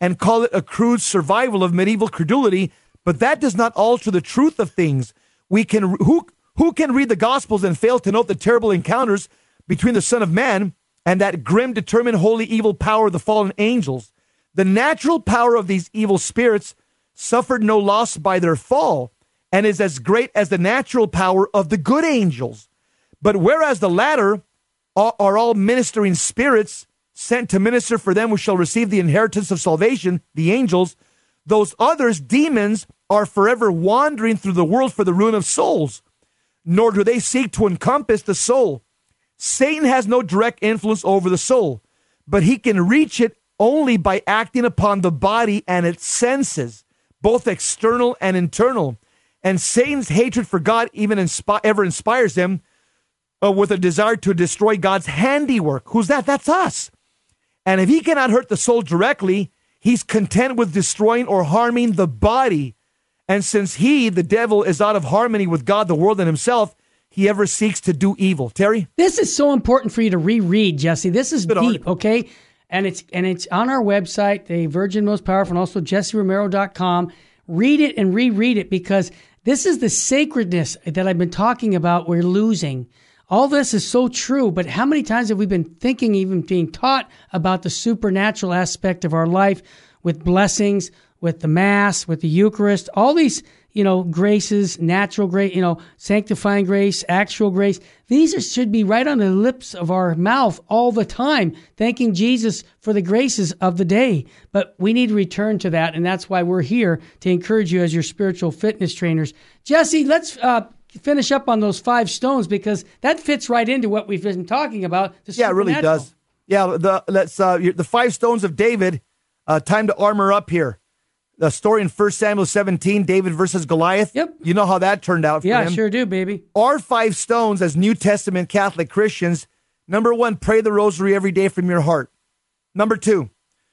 and call it a crude survival of medieval credulity, but that does not alter the truth of things. We can who who can read the Gospels and fail to note the terrible encounters between the Son of Man and that grim, determined, holy, evil power of the fallen angels? The natural power of these evil spirits suffered no loss by their fall and is as great as the natural power of the good angels. But whereas the latter are, are all ministering spirits sent to minister for them who shall receive the inheritance of salvation, the angels, those others, demons, are forever wandering through the world for the ruin of souls, nor do they seek to encompass the soul. Satan has no direct influence over the soul, but he can reach it only by acting upon the body and its senses, both external and internal. And Satan's hatred for God even inspi- ever inspires him uh, with a desire to destroy God's handiwork. Who's that? That's us. And if he cannot hurt the soul directly, he's content with destroying or harming the body. And since he, the devil, is out of harmony with God, the world, and himself, he ever seeks to do evil. Terry? This is so important for you to reread, Jesse. This is Good deep, article. okay? And it's and it's on our website, the Virgin Most Powerful, and also jesse romero dot com. Read it and reread it, because this is the sacredness that I've been talking about we're losing. All this is so true, but how many times have we been thinking, even being taught about the supernatural aspect of our life with blessings, with the Mass, with the Eucharist, all these, you know, graces, natural grace, you know, sanctifying grace, actual grace. These are, should be right on the lips of our mouth all the time, thanking Jesus for the graces of the day. But we need to return to that, and that's why we're here to encourage you as your spiritual fitness trainers. Jesse, let's uh, finish up on those five stones, because that fits right into what we've been talking about. The Yeah, it really does. Yeah, the let's uh, the five stones of David. Uh, time to armor up here. The story in First Samuel seventeen, David versus Goliath. Yep. You know how that turned out for yeah, him. I sure do, baby. Our five stones as New Testament Catholic Christians. Number one, pray the rosary every day from your heart. Number two,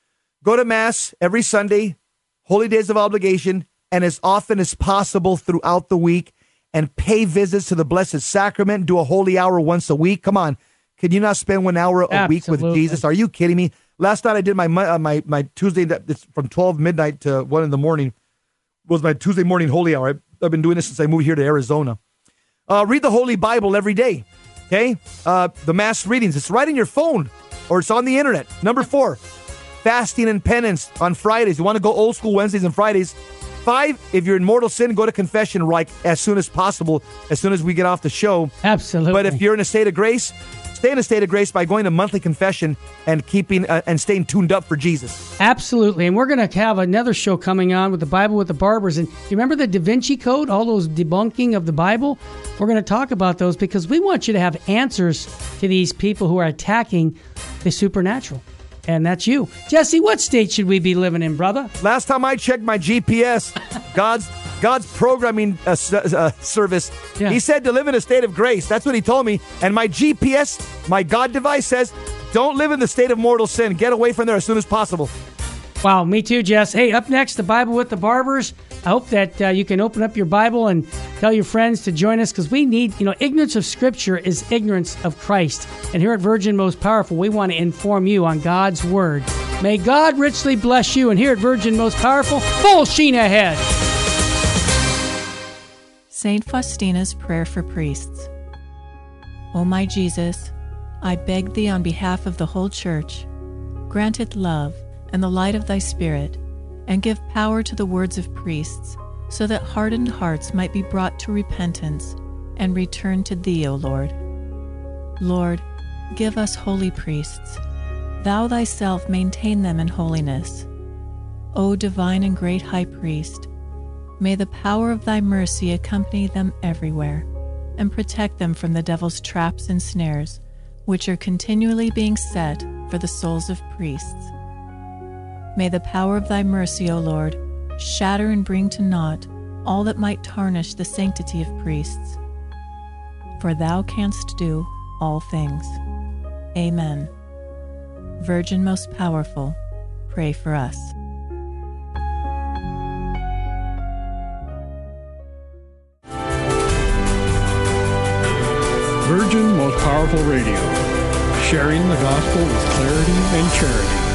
go to Mass every Sunday, holy days of obligation, and as often as possible throughout the week, and pay visits to the Blessed Sacrament. Do a holy hour once a week. Come on. Can you not spend one hour a Absolutely. week with Jesus? Are you kidding me? Last night I did my uh, my my Tuesday, it's from twelve midnight to one in the morning, was my Tuesday morning holy hour. I've, I've been doing this since I moved here to Arizona. Uh, read the Holy Bible every day, okay? Uh, the Mass readings, it's right in your phone, or it's on the internet. Number four, fasting and penance on Fridays. You want to go old school Wednesdays and Fridays. Five, if you're in mortal sin, go to confession like as soon as possible, as soon as we get off the show. Absolutely. But if you're in a state of grace, stay in a state of grace by going to monthly confession and keeping uh, and staying tuned up for Jesus. Absolutely. And we're going to have another show coming on with the Bible with the Barbers. And you remember the Da Vinci Code, all those debunking of the Bible? We're going to talk about those, because we want you to have answers to these people who are attacking the supernatural. And that's you. Jesse, what state should we be living in, brother? Last time I checked my G P S, God's God's programming uh, uh, service, Yeah. he said to live in a state of grace. That's what he told me. And my G P S, my God device says, don't live in the state of mortal sin. Get away from there as soon as possible. Wow, me too, Jess. Hey, up next, the Bible with the Barbers. I hope that uh, you can open up your Bible and tell your friends to join us, because we need, you know, ignorance of Scripture is ignorance of Christ. And here at Virgin Most Powerful, we want to inform you on God's Word. May God richly bless you. And here at Virgin Most Powerful, full sheen ahead. Saint Faustina's Prayer for Priests. O my Jesus, I beg thee on behalf of the whole Church, grant it love and the light of thy Spirit, and give power to the words of priests, so that hardened hearts might be brought to repentance and return to thee, O Lord. Lord, give us holy priests. Thou thyself maintain them in holiness. O divine and great High Priest, may the power of thy mercy accompany them everywhere, and protect them from the devil's traps and snares, which are continually being set for the souls of priests. May the power of thy mercy, O Lord, shatter and bring to naught all that might tarnish the sanctity of priests. For thou canst do all things. Amen. Virgin most powerful, pray for us. Virgin Most Powerful Radio, sharing the gospel with clarity and charity.